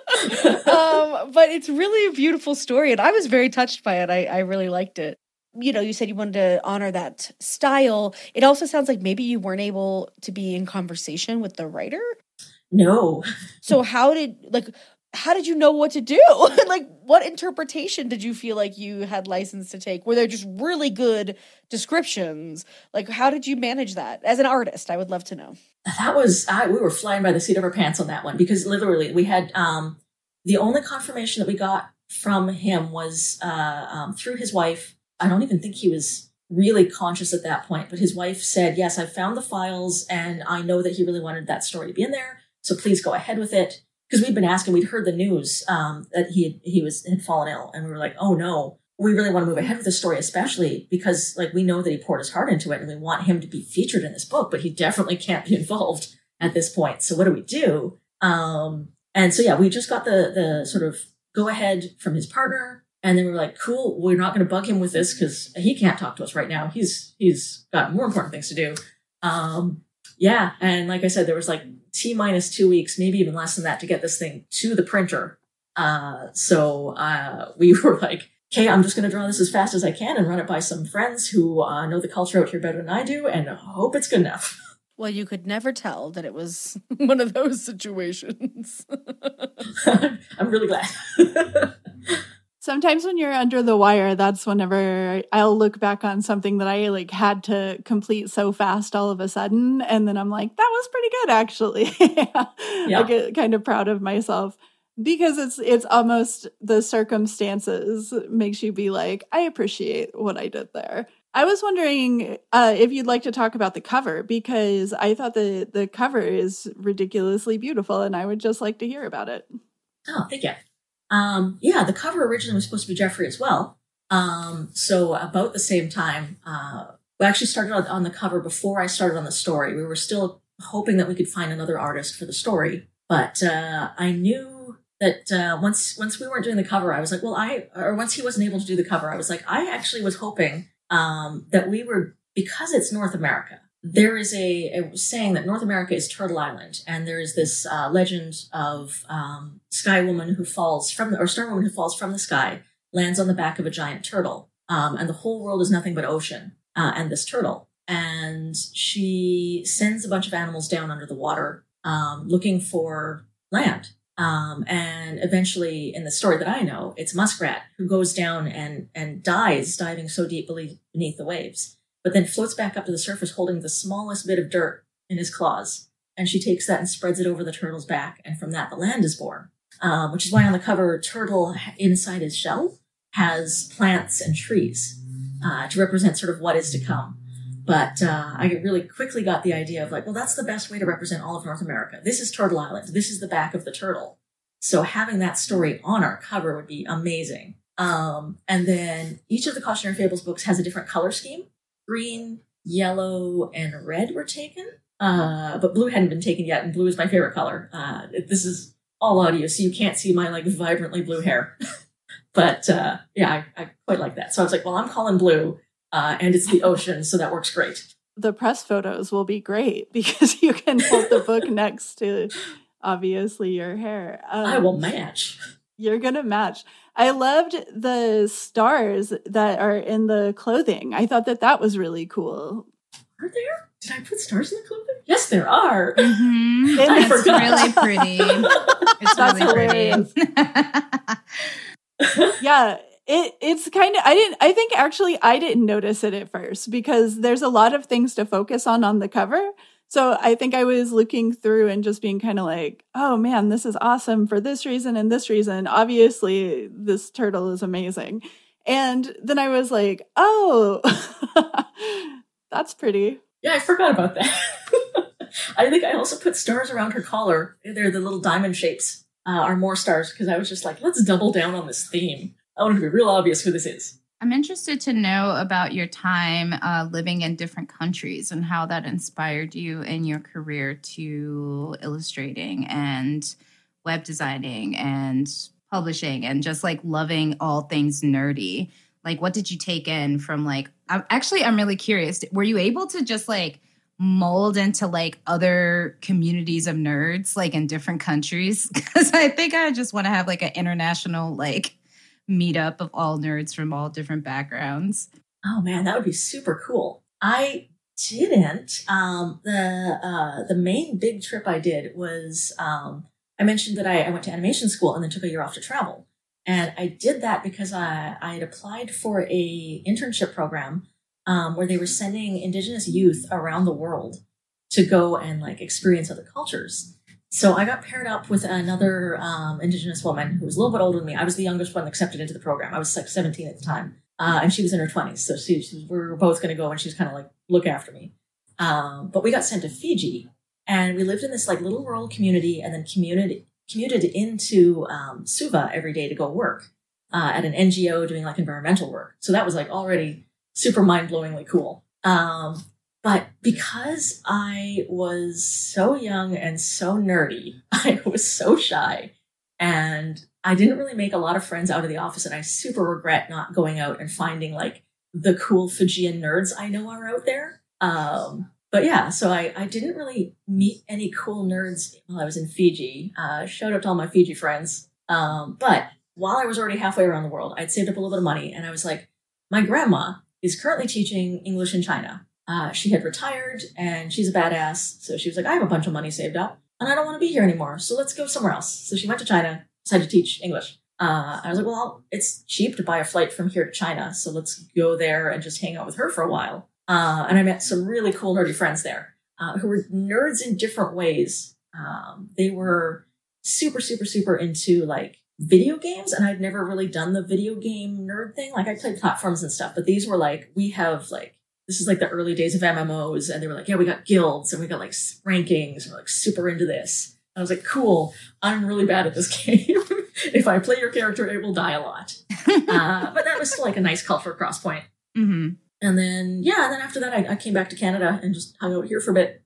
um, but it's really a beautiful story, and I was very touched by it. I, I really liked it. You know, you said you wanted to honor that style. It also sounds like maybe you weren't able to be in conversation with the writer. No. So how did, like, how did you know what to do? Like, what interpretation did you feel like you had license to take? Were there just really good descriptions? Like, how did you manage that as an artist? I would love to know. That was, I, we were flying by the seat of our pants on that one, because literally we had, um, the only confirmation that we got from him was uh, um, through his wife. I don't even think he was really conscious at that point. But his wife said, yes, I found the files and I know that he really wanted that story to be in there. So please go ahead with it. Because we'd been asking, we'd heard the news um, that he had, he was had fallen ill. And we were like, oh no, we really want to move ahead with the story, especially because like we know that he poured his heart into it and we want him to be featured in this book, but he definitely can't be involved at this point. So what do we do? Um, and so, yeah, we just got the the sort of go ahead from his partner. And then we were like, cool, we're not going to bug him with this because he can't talk to us right now. He's he's got more important things to do. Um, yeah. And like I said, there was like T minus two weeks, maybe even less than that to get this thing to the printer. Uh, so uh, we were like, okay, I'm just going to draw this as fast as I can and run it by some friends who uh, know the culture out here better than I do and hope it's good enough. Well, you could never tell that it was one of those situations. I'm really glad. Sometimes when you're under the wire, that's whenever I'll look back on something that I like had to complete so fast all of a sudden. And then I'm like, that was pretty good, actually. Yeah. I get kind of proud of myself because it's, it's almost the circumstances makes you be like, I appreciate what I did there. I was wondering uh, if you'd like to talk about the cover because I thought the, the cover is ridiculously beautiful and I would just like to hear about it. Oh, thank you. Um, yeah, the cover originally was supposed to be Jeffrey as well. Um, so about the same time, uh, we actually started on, on the cover before I started on the story. We were still hoping that we could find another artist for the story. But uh, I knew that uh, once once we weren't doing the cover, I was like, well, I, or once he wasn't able to do the cover, I was like, I actually was hoping um, that we were, because it's North America, there is a, a saying that North America is Turtle Island, and there is this uh, legend of um, Sky Woman who falls from, the, or Star Woman who falls from the sky, lands on the back of a giant turtle, um, and the whole world is nothing but ocean uh, and this turtle. And she sends a bunch of animals down under the water, um, looking for land. Um, and eventually, in the story that I know, it's Muskrat who goes down and and dies diving so deep beneath the waves, but then floats back up to the surface holding the smallest bit of dirt in his claws. And she takes that and spreads it over the turtle's back. And from that, the land is born, um, which is why on the cover, Turtle inside his shell has plants and trees uh, to represent sort of what is to come. But uh, I really quickly got the idea of like, well, that's the best way to represent all of North America. This is Turtle Island. This is the back of the turtle. So having that story on our cover would be amazing. Um, and then each of the Cautionary Fables books has a different color scheme. Green, yellow, and red were taken. Uh, but blue hadn't been taken yet, and blue is my favorite color. Uh, this is all audio, so you can't see my like vibrantly blue hair. But uh, yeah, I, I quite like that. So I was like, well, I'm calling blue. Uh, and it's the ocean, so that works great. The press photos will be great because you can hold the book next to, obviously, your hair. Um, I will match. You're going to match. I loved the stars that are in the clothing. I thought that that was really cool. Are there? Did I put stars in the clothing? Yes, there are. Mm-hmm. I It's forgot. really pretty. It's That's really pretty. Yeah. It it's kind of I didn't I think actually I didn't notice it at first because there's a lot of things to focus on on the cover. So I think I was looking through and just being kind of like, oh man, this is awesome for this reason and this reason. Obviously, this turtle is amazing. And then I was like, oh, that's pretty. Yeah, I forgot about that. I think I also put stars around her collar. They're the little diamond shapes uh, are more stars because I was just like, let's double down on this theme. I want it to be real obvious who this is. I'm interested to know about your time uh, living in different countries and how that inspired you in your career to illustrating and web designing and publishing and just like loving all things nerdy. Like, what did you take in from like, I'm, actually, I'm really curious. Were you able to just like mold into like other communities of nerds, like in different countries? Because I think I just want to have like an international, like, meetup of all nerds from all different backgrounds. Oh man, that would be super cool. I didn't. Um, the uh, the main big trip I did was um, I mentioned that I, I went to animation school and then took a year off to travel, and I did that because I I had applied for a internship program um, where they were sending Indigenous youth around the world to go and like experience other cultures. So I got paired up with another um, Indigenous woman who was a little bit older than me. I was the youngest one accepted into the program. I was like seventeen at the time. uh, and she was in her twenties. So she, she, we were both going to go, and she was kind of like, look after me. Um, but we got sent to Fiji, and we lived in this like little rural community, and then community, commuted into um, Suva every day to go work uh, at an N G O doing like environmental work. So that was like already super mind-blowingly cool. Um, but because I was so young and so nerdy, I was so shy, and I didn't really make a lot of friends out of the office, and I super regret not going out and finding like the cool Fijian nerds I know are out there. Um, but yeah, so I, I didn't really meet any cool nerds while I was in Fiji. Uh, shout out to all my Fiji friends. Um, but while I was already halfway around the world, I'd saved up a little bit of money, and I was like, my grandma is currently teaching English in China. Uh, she had retired, and she's a badass. So she was like, I have a bunch of money saved up, and I don't want to be here anymore. So let's go somewhere else. So she went to China, decided to teach English. Uh, I was like, well, it's cheap to buy a flight from here to China. So let's go there and just hang out with her for a while. Uh, and I met some really cool nerdy friends there uh, who were nerds in different ways. Um, they were super, super, super into like video games. And I'd never really done the video game nerd thing. Like I played platforms and stuff, but these were like, we have like, this is like the early days of M M Os. And they were like, yeah, we got guilds and we got like rankings. And we're like super into this. I was like, cool, I'm really bad at this game. If I play your character, it will die a lot. uh, but that was still like a nice cultural cross point. Mm-hmm. And then, yeah, and then after that, I, I came back to Canada and just hung out here for a bit,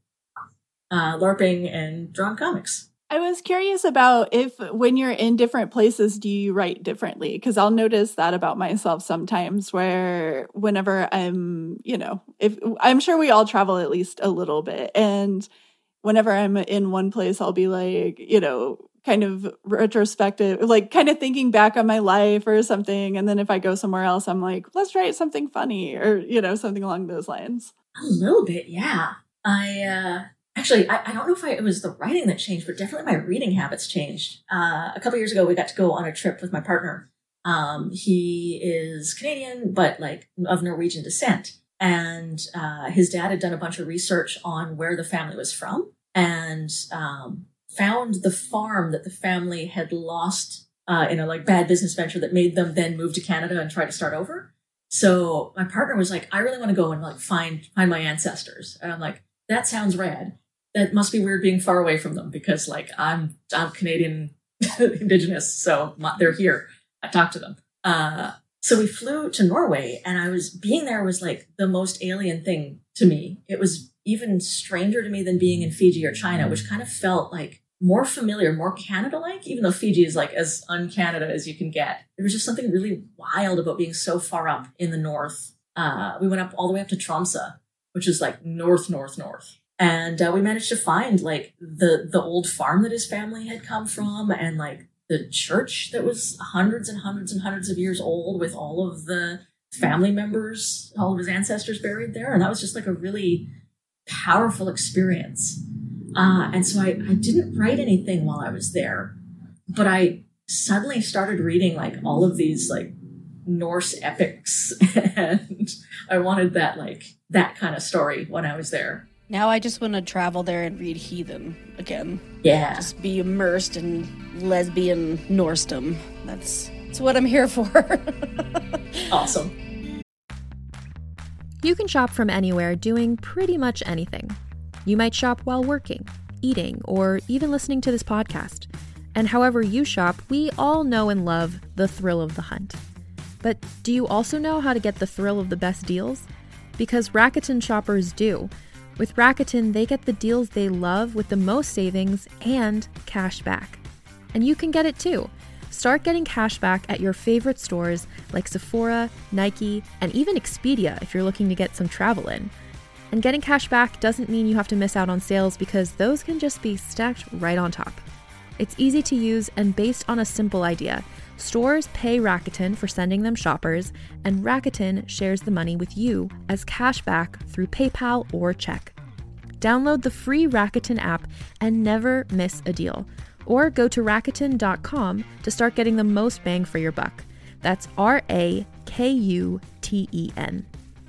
uh, LARPing and drawing comics. I was curious about if when you're in different places, do you write differently? Because I'll notice that about myself sometimes where whenever I'm, you know, if I'm sure we all travel at least a little bit. And whenever I'm in one place, I'll be like, you know, kind of retrospective, like kind of thinking back on my life or something. And then if I go somewhere else, I'm like, let's write something funny or, you know, something along those lines. A little bit, yeah. I, uh, actually, I, I don't know if I, it was the writing that changed, but definitely my reading habits changed. Uh, a couple years ago, we got to go on a trip with my partner. Um, he is Canadian, but like of Norwegian descent. And, uh, his dad had done a bunch of research on where the family was from and, um, found the farm that the family had lost uh, in a like bad business venture that made them then move to Canada and try to start over. So my partner was like, I really want to go and like find find my ancestors. And I'm like, that sounds rad. That must be weird being far away from them because like I'm I'm Canadian Indigenous, so they're here. I talked to them. Uh, so we flew to Norway, and I was being there was like the most alien thing to me. It was even stranger to me than being in Fiji or China, which kind of felt like more familiar, more Canada-like, even though Fiji is like as un-Canada as you can get. There was just something really wild about being so far up in the north. Uh, we went up all the way up to Tromsø, which is like north, north, north. And uh, we managed to find like the, the old farm that his family had come from and like the church that was hundreds and hundreds and hundreds of years old with all of the family members, all of his ancestors buried there. And that was just like a really powerful experience. Uh, and so I, I didn't write anything while I was there, but I suddenly started reading like all of these like Norse epics and I wanted that like that kind of story when I was there. Now I just want to travel there and read Heathen again. Yeah. Just be immersed in lesbian Norsedom. That's, that's what I'm here for. Awesome. You can shop from anywhere doing pretty much anything. You might shop while working, eating, or even listening to this podcast. And however you shop, we all know and love the thrill of the hunt. But do you also know how to get the thrill of the best deals? Because Rakuten shoppers do. With Rakuten, they get the deals they love with the most savings and cash back. And you can get it too. Start getting cash back at your favorite stores like Sephora, Nike, and even Expedia if you're looking to get some travel in. And getting cash back doesn't mean you have to miss out on sales because those can just be stacked right on top. It's easy to use and based on a simple idea. Stores pay Rakuten for sending them shoppers, and Rakuten shares the money with you as cash back through PayPal or check. Download the free Rakuten app and never miss a deal. Or go to Rakuten dot com to start getting the most bang for your buck. That's R A K U T E N.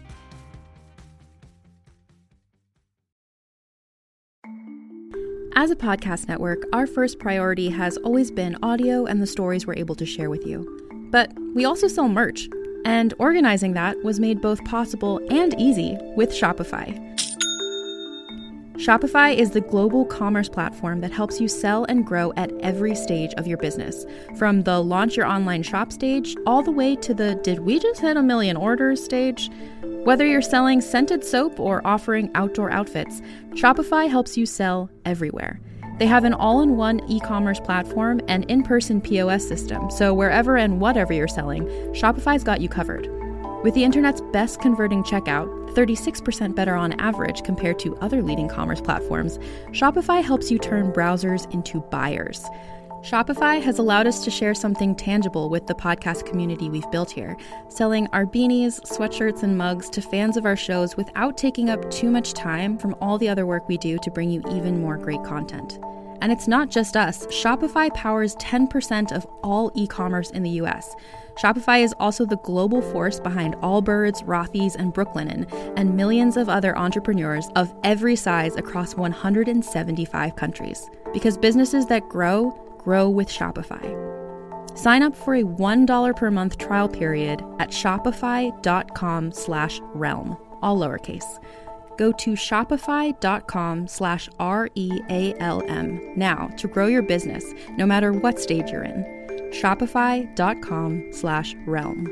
As a podcast network, our first priority has always been audio and the stories we're able to share with you. But we also sell merch. And organizing that was made both possible and easy with Shopify. Shopify is the global commerce platform that helps you sell and grow at every stage of your business, from the launch your online shop stage all the way to the did we just hit a million orders stage. Whether you're selling scented soap or offering outdoor outfits, Shopify helps you sell everywhere. They have an all-in-one e-commerce platform and in-person P O S system, so wherever and whatever you're selling, Shopify's got you covered. With the internet's best converting checkout, thirty-six percent better on average compared to other leading commerce platforms, Shopify helps you turn browsers into buyers. Shopify has allowed us to share something tangible with the podcast community we've built here, selling our beanies, sweatshirts, and mugs to fans of our shows without taking up too much time from all the other work we do to bring you even more great content. And it's not just us. Shopify powers ten percent of all e-commerce in the U S. Shopify is also the global force behind Allbirds, Rothy's, and Brooklinen, and millions of other entrepreneurs of every size across one hundred seventy-five countries. Because businesses that grow, grow with Shopify. Sign up for a one dollar per month trial period at shopify.com slash realm, all lowercase. Go to shopify.com slash R-E-A-L-M now to grow your business, no matter what stage you're in. Shopify.com slash realm.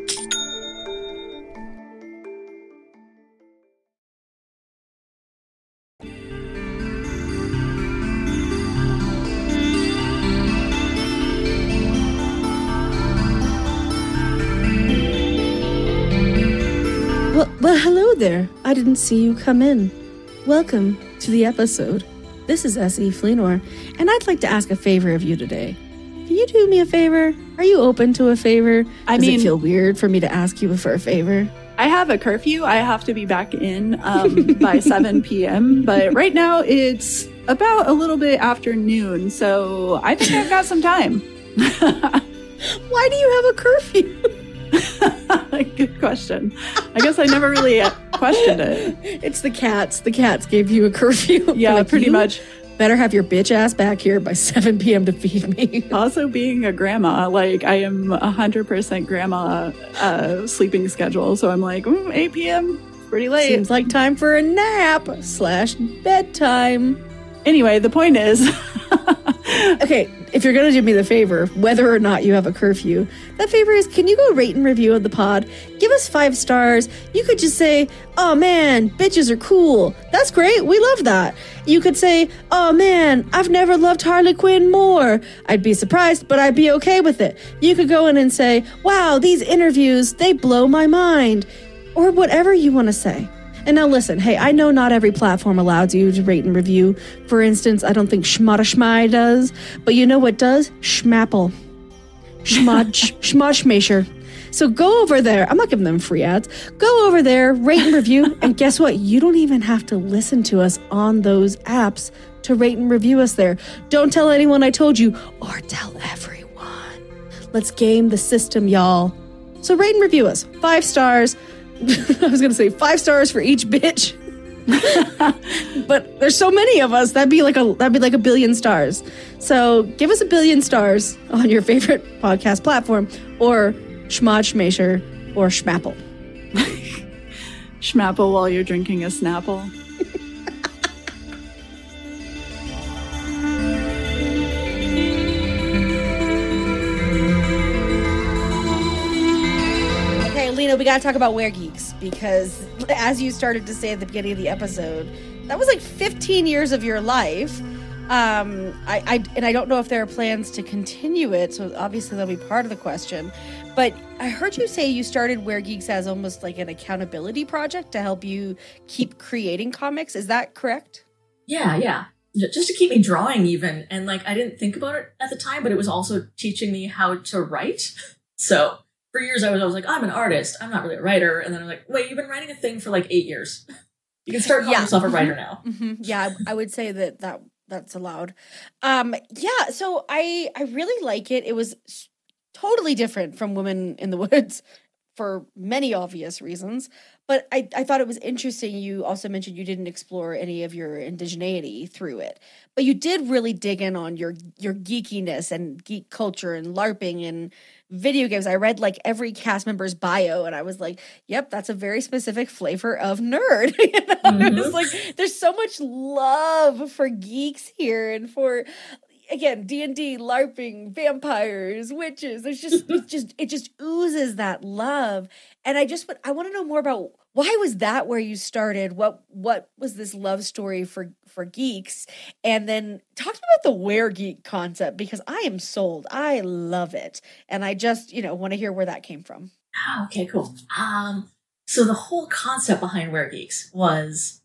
Well, well, hello there. I didn't see you come in. Welcome to the episode. This is S E Fleenor, and I'd like to ask a favor of you today. Can you do me a favor? Are you open to a favor? I Does mean, it feel weird for me to ask you for a favor? I have a curfew. I have to be back in um, by seven p.m. But right now it's about a little bit after noon, so I think I've got some time. Why do you have a curfew? Good question. I guess I never really questioned it. It's the cats. The cats gave you a curfew. Yeah, Like, pretty you much. Better have your bitch ass back here by seven p.m. to feed me. Also, being a grandma, like I am one hundred percent grandma uh, sleeping schedule. So I'm like, mm, eight p.m., pretty late. Seems like time for a nap slash bedtime. Anyway, the point is... Okay, if you're going to do me the favor, whether or not you have a curfew, that favor is, can you go rate and review of the pod? Give us five stars. You could just say, oh man, bitches are cool. That's great. We love that. You could say, oh man, I've never loved Harley Quinn more. I'd be surprised, but I'd be okay with it. You could go in and say, wow, these interviews, they blow my mind. Or whatever you want to say. And now listen, hey, I know not every platform allows you to rate and review. For instance, I don't think Schmotashmy does, but you know what does? Schmapple. Schmodge, Schmoshmasher. So go over there. I'm not giving them free ads. Go over there, rate and review, and guess what? You don't even have to listen to us on those apps to rate and review us there. Don't tell anyone I told you, or tell everyone. Let's game the system, y'all. So rate and review us. Five stars. I was going to say five stars for each bitch. But there's so many of us. That'd be like a that'd be like a billion stars. So give us a billion stars on your favorite podcast platform, or Schmodschmasher, or Schmapple. Schmapple while you're drinking a Snapple. Lena, we got to talk about Were Geeks, because as you started to say at the beginning of the episode, that was like fifteen years of your life. Um, I, I and I don't know if there are plans to continue it, so obviously that'll be part of the question. But I heard you say you started Were Geeks as almost like an accountability project to help you keep creating comics. Is that correct? Yeah, yeah. Just to keep me drawing even. And like, I didn't think about it at the time, but it was also teaching me how to write. So for years, I was always like, I'm an artist. I'm not really a writer. And then I'm like, wait, you've been writing a thing for like eight years. You can start calling yeah. yourself a writer now. Mm-hmm. Yeah, I, I would say that, that that's allowed. Um, yeah, so I I really like it. It was totally different from Women in the Woods. for many obvious reasons. But I, I thought it was interesting. You also mentioned you didn't explore any of your indigeneity through it, but you did really dig in on your your geekiness and geek culture and LARPing and video games. I read like every cast member's bio, and I was like, "Yep, that's a very specific flavor of nerd." You know? Mm-hmm. It's like there's so much love for geeks here, and for again D and D, LARPing, vampires, witches. There's just it just it just oozes that love, and I just I want to know more about why was that where you started? What what was this love story for for geeks? And then talk to me about the weregeek concept, because I am sold. I love it, and I just you know want to hear where that came from. Okay, cool. Um, so the whole concept behind weregeeks was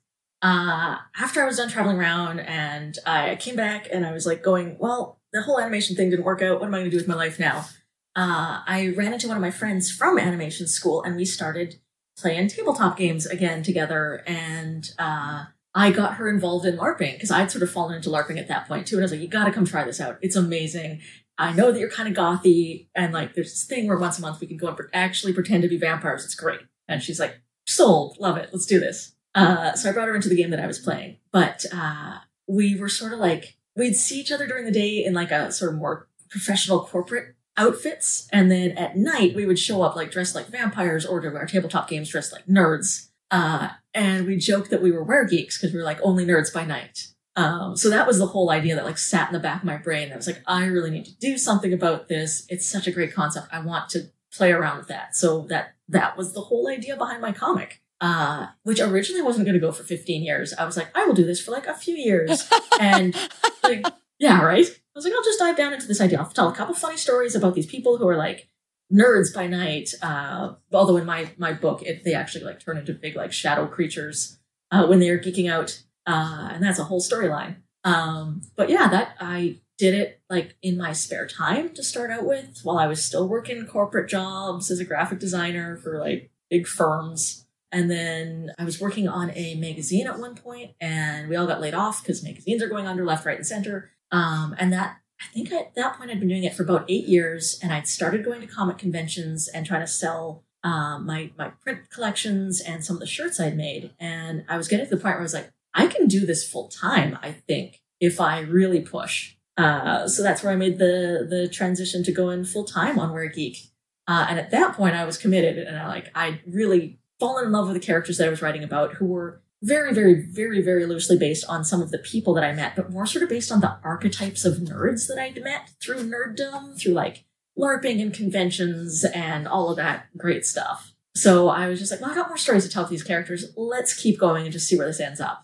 uh, after I was done traveling around, and I came back, and I was like going, well, the whole animation thing didn't work out. What am I going to do with my life now? Uh, I ran into one of my friends from animation school, and we started playing tabletop games again together, and uh, I got her involved in LARPing, because I'd sort of fallen into LARPing at that point too, and I was like, you gotta come try this out. It's amazing. I know that you're kind of gothy, and like there's this thing where once a month we can go and pre- actually pretend to be vampires. It's great. And she's like, sold, love it, let's do this. Uh, so I brought her into the game that I was playing, but uh, we were sort of like, we'd see each other during the day in like a sort of more professional corporate outfits, and then at night we would show up like dressed like vampires, or to our tabletop games dressed like nerds, uh, and we joked that we were weregeeks because we were like only nerds by night. Um, so that was the whole idea that like sat in the back of my brain. I was like, I really need to do something about this. It's such a great concept. I want to play around with that. So that that was the whole idea behind my comic, uh, which originally wasn't going to go for fifteen years. I was like, I will do this for like a few years, and like, yeah, right. I was like, I'll just dive down into this idea. I'll tell a couple funny stories about these people who are like nerds by night. Uh, although in my my book, it, they actually like turn into big like shadow creatures uh, when they're geeking out, uh, and that's a whole storyline. Um, but yeah, that I did it like in my spare time to start out with, while I was still working corporate jobs as a graphic designer for like big firms. And then I was working on a magazine at one point, and we all got laid off because magazines are going under left, right, and center. Um, and that, I think at that point I'd been doing it for about eight years, and I'd started going to comic conventions and trying to sell um, my, my print collections and some of the shirts I'd made. And I was getting to the point where I was like, I can do this full time, I think, if I really push. Uh, so that's where I made the, the transition to going full time on Weregeek. Uh, and at that point I was committed, and I like, I'd really fallen in love with the characters that I was writing about, who were very, very, very, very loosely based on some of the people that I met, but more sort of based on the archetypes of nerds that I'd met through nerddom, through like LARPing and conventions and all of that great stuff. So I was just like, well, I got more stories to tell with these characters. Let's keep going and just see where this ends up.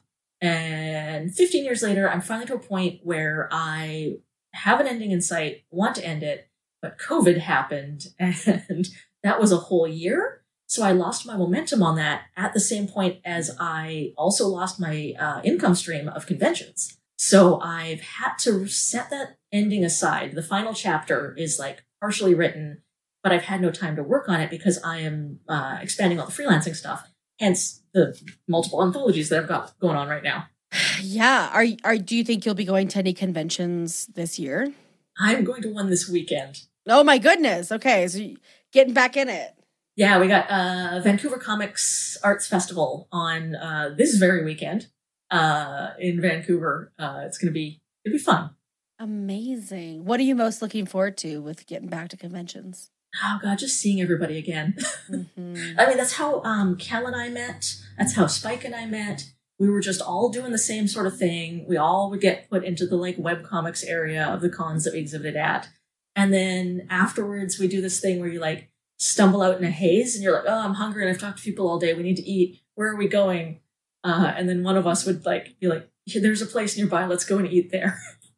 And fifteen years later, I'm finally to a point where I have an ending in sight, want to end it, but COVID happened, and that was a whole year. So I lost my momentum on that at the same point as I also lost my uh, income stream of conventions. So I've had to set that ending aside. The final chapter is like partially written, but I've had no time to work on it because I am uh, expanding all the freelancing stuff. Hence the multiple anthologies that I've got going on right now. Yeah. Are, are do you think you'll be going to any conventions this year? I'm going to one this weekend. Oh my goodness. Okay. So you're getting back in it. Yeah, we got uh Vancouver Comics Arts Festival on uh this very weekend uh in Vancouver. Uh it's gonna be it'll be fun. Amazing. What are you most looking forward to with getting back to conventions? Oh god, just seeing everybody again. Mm-hmm. I mean, that's how um Cal and I met. That's how Spike and I met. We were just all doing the same sort of thing. We all would get put into the like webcomics area of the cons that we exhibited at. And then afterwards we do this thing where you like stumble out in a haze and you're like, oh, I'm hungry and I've talked to people all day. We need to eat. Where are we going? Uh, and then one of us would like be like, there's a place nearby. Let's go and eat there.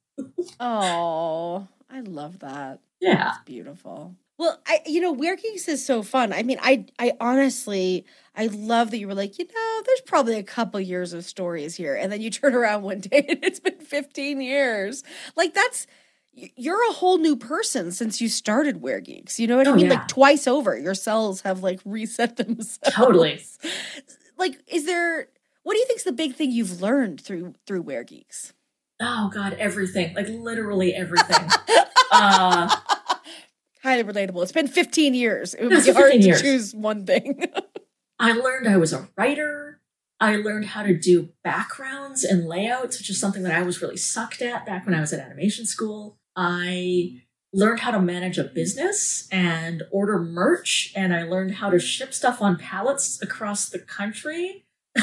Oh, I love that. Yeah. That's beautiful. Well, I, you know, Weregeeks is so fun. I mean, I, I honestly, I love that you were like, you know, there's probably a couple years of stories here. And then you turn around one day and it's been fifteen years. Like that's, you're a whole new person since you started Weregeeks. You know what oh, I mean? Yeah. Like twice over, your cells have like reset themselves. Totally. Like, is there? What do you think's the big thing you've learned through through Weregeeks? Oh God, everything. Like literally everything. uh, highly relatable. It's been fifteen years. It would be It's hard to years. choose one thing. I learned I was a writer. I learned how to do backgrounds and layouts, which is something that I was really sucked at back when I was at animation school. I learned how to manage a business and order merch, and I learned how to ship stuff on pallets across the country.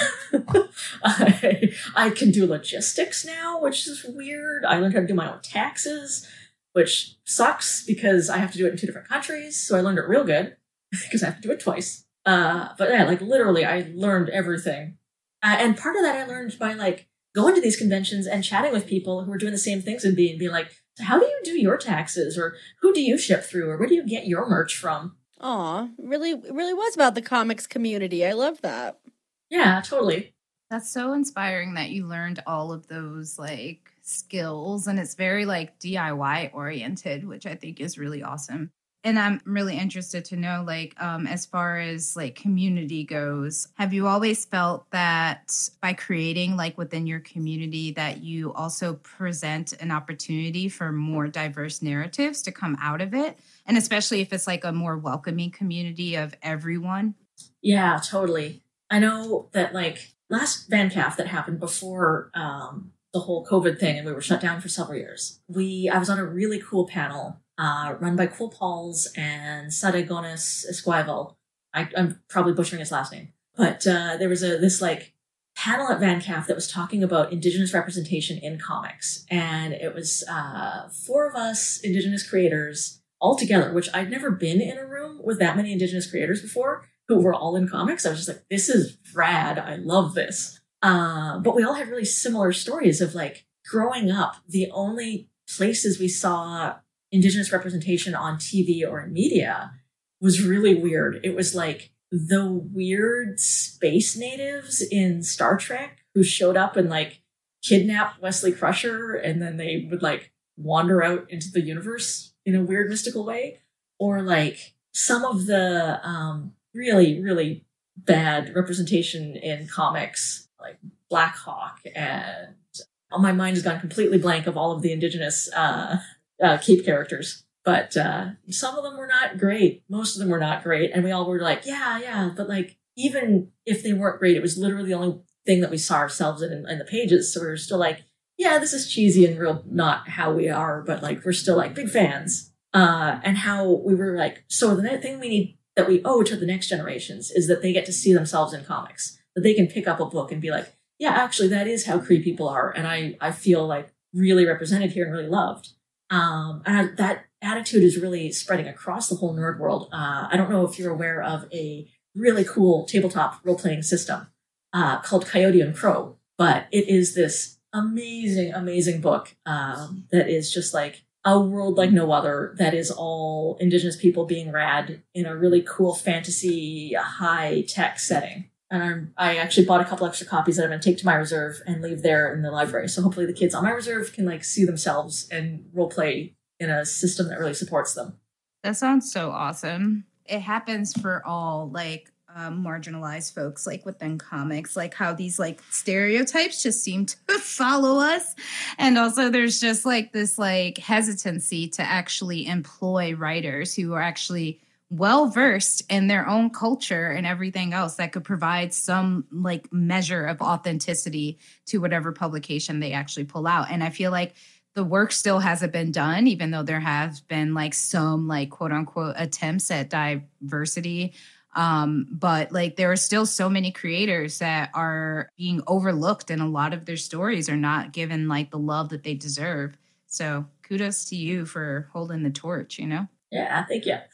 I, I can do logistics now, which is weird. I learned how to do my own taxes, which sucks because I have to do it in two different countries. So I learned it real good because I have to do it twice. Uh, but yeah, like literally I learned everything. Uh, and part of that I learned by like going to these conventions and chatting with people who were doing the same things and being, being like, so how do you do your taxes? Or who do you ship through? Or where do you get your merch from? Aw, really, it really was about the comics community. I love that. Yeah, totally. That's so inspiring that you learned all of those like skills, and it's very like D I Y oriented, which I think is really awesome. And I'm really interested to know, like, um, as far as like community goes, have you always felt that by creating like within your community that you also present an opportunity for more diverse narratives to come out of it? And especially if it's like a more welcoming community of everyone? Yeah, totally. I know that like last VanCaf that happened before um, the whole COVID thing and we were shut down for several years, we I was on a really cool panel uh, run by Cool Pauls and Saragones Esquivel. I, I'm probably butchering his last name. But uh, there was a this like panel at VanCaf that was talking about Indigenous representation in comics. And it was uh, four of us Indigenous creators all together, which I'd never been in a room with that many Indigenous creators before who were all in comics. I was just like, this is rad. I love this. Uh, but we all had really similar stories of like growing up, the only places we saw Indigenous representation on T V or in media was really weird. It was like the weird space natives in Star Trek who showed up and like kidnapped Wesley Crusher and then they would like wander out into the universe in a weird mystical way. Or like some of the um, really, really bad representation in comics, like Black Hawk, and oh, my mind has gone completely blank of all of the Indigenous uh, uh, Cape characters. But uh, some of them were not great. Most of them were not great. And we all were like, yeah, yeah. But like, even if they weren't great, it was literally the only thing that we saw ourselves in, in the pages. So we were still like, yeah, this is cheesy and real not how we are. But like, we're still like big fans. Uh, and how we were like, so the thing we need that we owe to the next generations is that they get to see themselves in comics, that they can pick up a book and be like, yeah, actually, that is how Cree people are. And I, I feel like really represented here and really loved. Um, and that attitude is really spreading across the whole nerd world. Uh, I don't know if you're aware of a really cool tabletop role-playing system uh, called Coyote and Crow, but it is this amazing, amazing book um, that is just like a world like no other, that is all Indigenous people being rad in a really cool fantasy, high-tech setting. And I'm, I actually bought a couple extra copies that I'm going to take to my reserve and leave there in the library. So hopefully the kids on my reserve can like see themselves and roleplay in a system that really supports them. That sounds so awesome. It happens for all like um, marginalized folks, like within comics, like how these like stereotypes just seem to follow us. And also there's just like this like hesitancy to actually employ writers who are actually well-versed in their own culture and everything else that could provide some like measure of authenticity to whatever publication they actually pull out. And I feel like the work still hasn't been done, even though there has been like some like quote unquote attempts at diversity. Um, but like there are still so many creators that are being overlooked and a lot of their stories are not given like the love that they deserve. So kudos to you for holding the torch, you know? Yeah, thank you.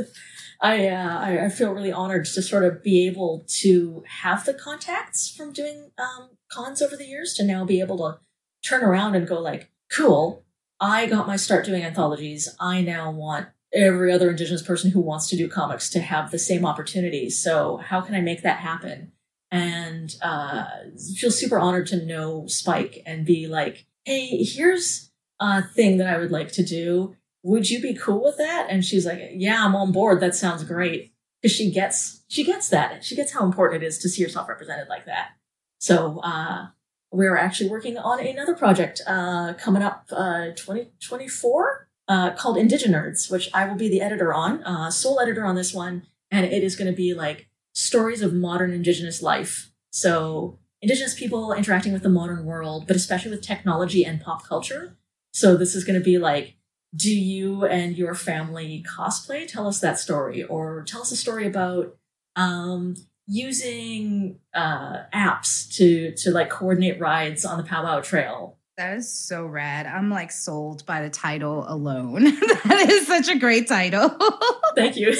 I, uh, I I feel really honored to sort of be able to have the contacts from doing um, cons over the years to now be able to turn around and go like, cool, I got my start doing anthologies. I now want every other Indigenous person who wants to do comics to have the same opportunities. So how can I make that happen? And uh, feel super honored to know Spike and be like, hey, here's a thing that I would like to do. Would you be cool with that? And she's like, yeah, I'm on board. That sounds great. Because she gets, she gets that. She gets how important it is to see yourself represented like that. So uh, we're actually working on another project uh, coming up uh, twenty twenty-four uh, called Indigenerds, which I will be the editor on, uh, sole editor on this one. And it is going to be like stories of modern Indigenous life. So Indigenous people interacting with the modern world, but especially with technology and pop culture. So this is going to be like, do you and your family cosplay? Tell us that story. Or tell us a story about um, using uh, apps to, to like coordinate rides on the Powwow Trail. That is so rad. I'm like sold by the title alone. That is such a great title. Thank you.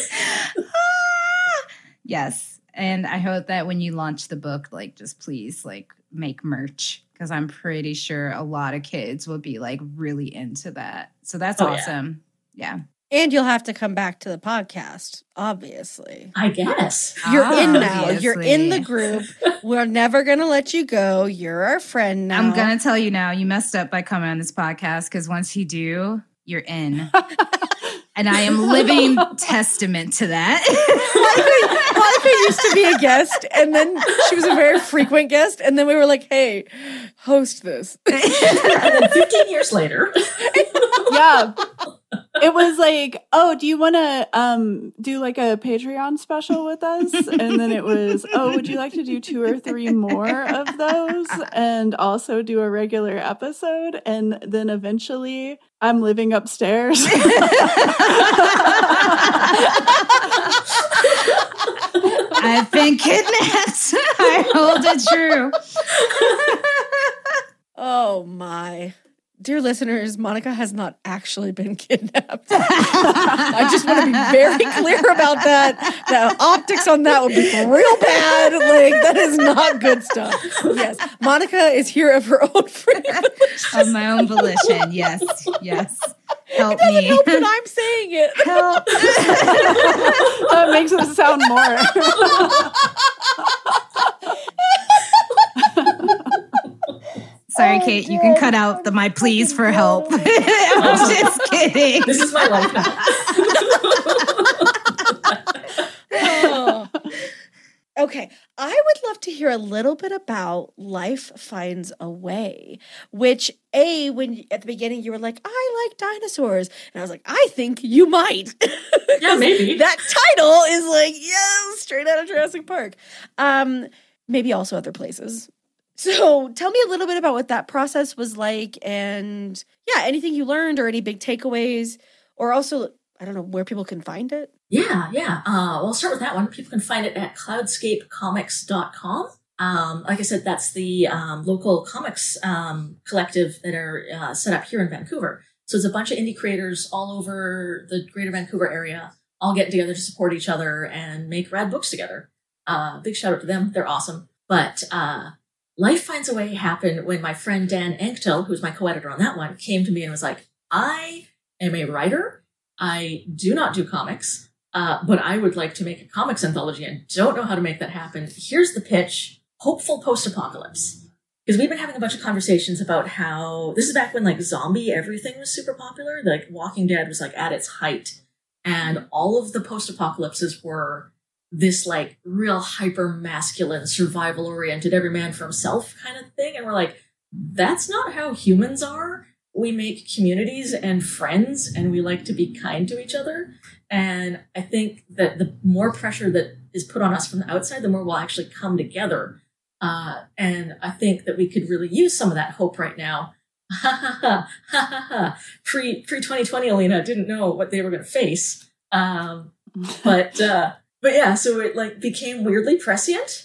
Yes. And I hope that when you launch the book, like, just please, like, make merch, because I'm pretty sure a lot of kids will be, like, really into that. So that's oh, awesome. Yeah. yeah. And you'll have to come back to the podcast, obviously. I guess. You're Obviously. in now. You're in the group. We're never going to let you go. You're our friend now. I'm going to tell you now, you messed up by coming on this podcast, because once you do, you're in. And I am living testament to that. Monica, Monica used to be a guest, and then she was a very frequent guest, and then we were like, hey, host this. And then fifteen years later. Yeah. It was like, oh, do you want to um, do like a Patreon special with us? And then it was, oh, would you like to do two or three more of those and also do a regular episode? And then eventually I'm living upstairs. I've been kidnapped. I hold it true. Oh, my. Dear listeners, Monica has not actually been kidnapped. I just want to be very clear about that. The optics on that would be real bad. Like, that is not good stuff. Yes, Monica is here of her own free volition. Of my own volition. Yes, yes. Help it doesn't me. help that I'm saying it. Help. That makes it sound more. Sorry, Kate, you can cut out the my pleas for help. I'm just kidding. This is my life now. Oh. Okay, I would love to hear a little bit about Life Finds a Way, which, A, when at the beginning you were like, I like dinosaurs. And I was like, I think you might. Yeah, maybe. That title is like, yes, straight out of Jurassic Park. Um, maybe also other places. So tell me a little bit about what that process was like, and yeah, anything you learned or any big takeaways, or also, I don't know, where people can find it. Yeah, yeah. Uh, well, I'll start with that one. People can find it at cloudscape comics dot com. Um, like I said, that's the um, local comics um, collective that are uh, set up here in Vancouver. So it's a bunch of indie creators all over the greater Vancouver area, all getting together to support each other and make rad books together. Uh, big shout out to them. They're awesome. But uh, Life Finds a Way happened when my friend Dan Anktel, who's my co-editor on that one, came to me and was like, I am a writer. I do not do comics, uh, but I would like to make a comics anthology and don't know how to make that happen. Here's the pitch: hopeful post-apocalypse. Because we've been having a bunch of conversations about how, this is back when like zombie everything was super popular. Like Walking Dead was like at its height. And all of the post-apocalypses were this like real hyper masculine, survival oriented, every man for himself kind of thing. And we're like, that's not how humans are. We make communities and friends, and we like to be kind to each other. And I think that the more pressure that is put on us from the outside, the more we'll actually come together. Uh, and I think that we could really use some of that hope right now. Ha ha ha ha ha ha. Pre pre twenty twenty, Alina didn't know what they were going to face. Um, but uh, but yeah, so it like became weirdly prescient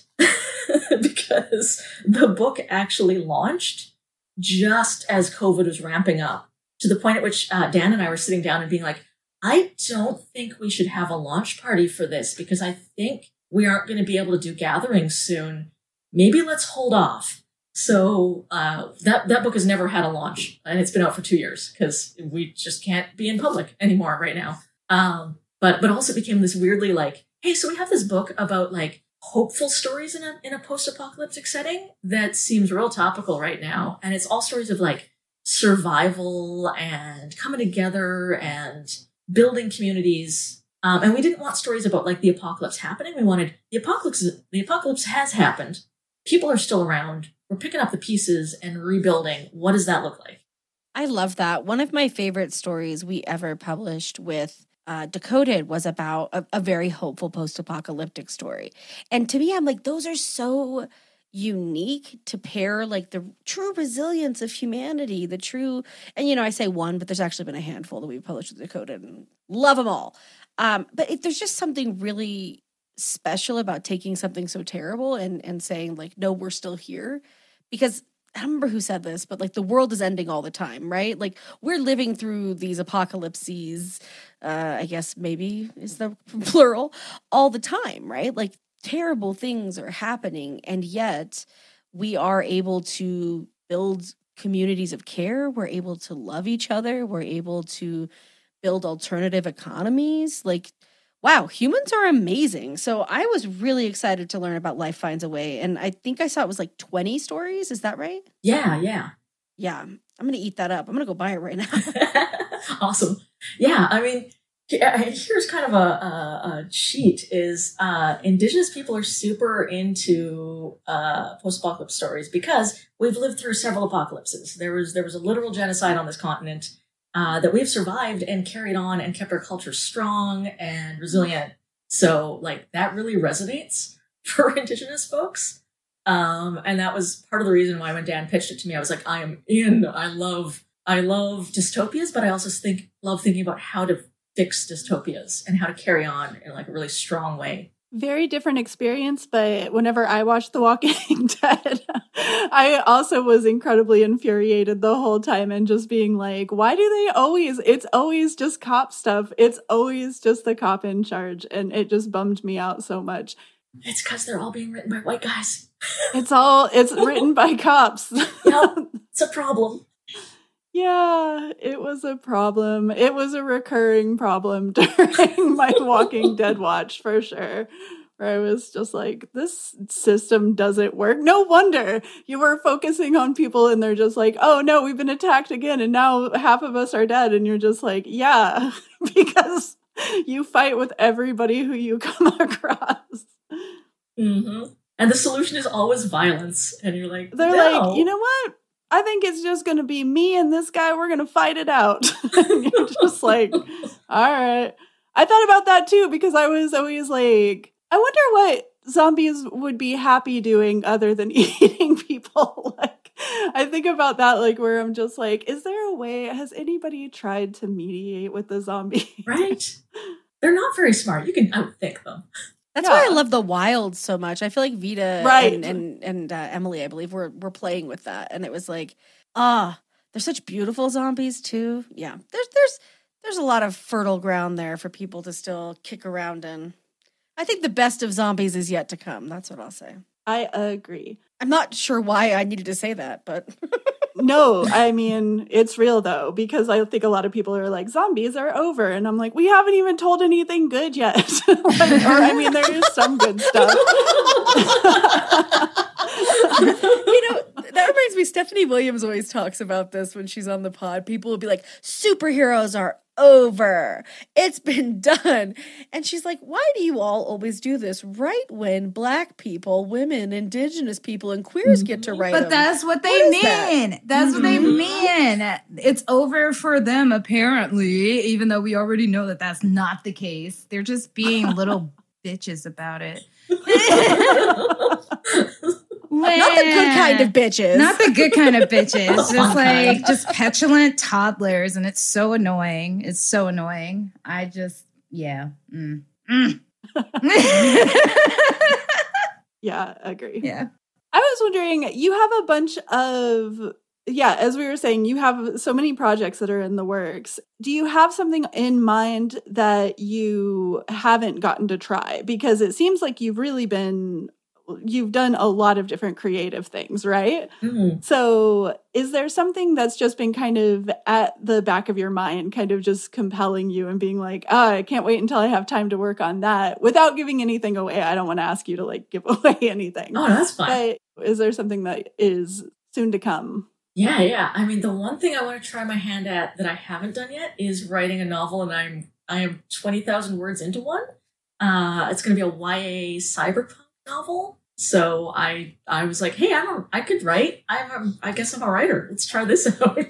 because the book actually launched just as COVID was ramping up, to the point at which uh, Dan and I were sitting down and being like, I don't think we should have a launch party for this because I think we aren't going to be able to do gatherings soon. Maybe let's hold off. So uh, that that book has never had a launch, and it's been out for two years because we just can't be in public anymore right now. Um, but but also became this weirdly like, hey, so we have this book about like hopeful stories in a in a post-apocalyptic setting that seems real topical right now, and it's all stories of like survival and coming together and building communities. Um, and we didn't want stories about like the apocalypse happening. We wanted the apocalypse. The apocalypse has happened. People are still around. We're picking up the pieces and rebuilding. What does that look like? I love that. One of my favorite stories we ever published with uh, Decoded was about a, a very hopeful post-apocalyptic story. And to me, I'm like, those are so unique to pair like the true resilience of humanity, the true, and you know, I say one, but there's actually been a handful that we've published with Decoded and love them all. Um, but if there's just something really special about taking something so terrible and, and saying like, no, we're still here. Because I don't remember who said this, but like the world is ending all the time, right? Like we're living through these apocalypses, uh, I guess maybe is the plural, all the time, right? Like terrible things are happening. And yet we are able to build communities of care. We're able to love each other. We're able to build alternative economies. Like, wow, humans are amazing. So I was really excited to learn about Life Finds a Way. And I think I saw it was like twenty stories. Is that right? Yeah, yeah. Yeah. I'm going to eat that up. I'm going to go buy it right now. Awesome. Yeah, I mean, here's kind of a, a, a cheat is uh, Indigenous people are super into uh, post-apocalypse stories because we've lived through several apocalypses. There was there was a literal genocide on this continent uh, that we've survived and carried on and kept our culture strong and resilient. So, like, that really resonates for Indigenous folks. Um, and that was part of the reason why when Dan pitched it to me, I was like, I am in. I love I love dystopias, but I also think love thinking about how to fix dystopias and how to carry on in like a really strong way. Very different experience, but whenever I watched The Walking Dead, I also was incredibly infuriated the whole time and just being like, why do they always, it's always just cop stuff. It's always just the cop in charge. And it just bummed me out so much. It's because they're all being written by white guys. It's all, it's written by cops. Yep, it's a problem. Yeah, it was a problem. It was a recurring problem during my Walking Dead watch, for sure, where I was just like, this system doesn't work. No wonder you were focusing on people and they're just like, oh no, we've been attacked again and now half of us are dead. And you're just like, yeah, because you fight with everybody who you come across. Mm-hmm. And the solution is always violence. And you're like, they're no. like, you know what? I think it's just going to be me and this guy. We're going to fight it out. And you're just like, all right. I thought about that too, because I was always like, I wonder what zombies would be happy doing other than eating people. Like, I think about that, like, where I'm just like, is there a way? Has anybody tried to mediate with the zombie? Right. They're not very smart. You can outthink them. That's yeah. why I love the wild so much. I feel like Vita right. and and, and uh, Emily, I believe, were were playing with that, and it was like, ah, they're such beautiful zombies too. Yeah, there's there's there's a lot of fertile ground there for people to still kick around in. I think the best of zombies is yet to come. That's what I'll say. I agree. I'm not sure why I needed to say that, but no, I mean, it's real though, because I think a lot of people are like, zombies are over. And I'm like, we haven't even told anything good yet. Like, or, I mean, there is some good stuff. You know, that reminds me, Stephanie Williams always talks about this when she's on the pod. People will be like, superheroes are over. It's been done. And she's like, why do you all always do this right when Black people, women, Indigenous people, and queers get to write But them? that's what they what mean. That? That's Mm-hmm. what they mean. It's over for them, apparently, even though we already know that that's not the case. They're just being little bitches about it. Well, not the good kind of bitches. Not the good kind of bitches. Just like just petulant toddlers, and it's so annoying. It's so annoying. I just, yeah. Mm. Mm. Yeah, agree. Yeah. I was wondering, you have a bunch of, yeah, as we were saying, you have so many projects that are in the works. Do you have something in mind that you haven't gotten to try? Because it seems like you've really been, you've done a lot of different creative things, right? Mm-hmm. So is there something that's just been kind of at the back of your mind, kind of just compelling you and being like, oh, I can't wait until I have time to work on that, without giving anything away? I don't want to ask you to like give away anything. Oh, that's fine. But is there something that is soon to come? Yeah, yeah. I mean, the one thing I want to try my hand at that I haven't done yet is writing a novel, and I'm I am twenty thousand words into one. Uh, it's going to be a Y A cyberpunk novel. So I I was like, hey, I'm a, I could write. I'm a, I guess I'm a writer. Let's try this out.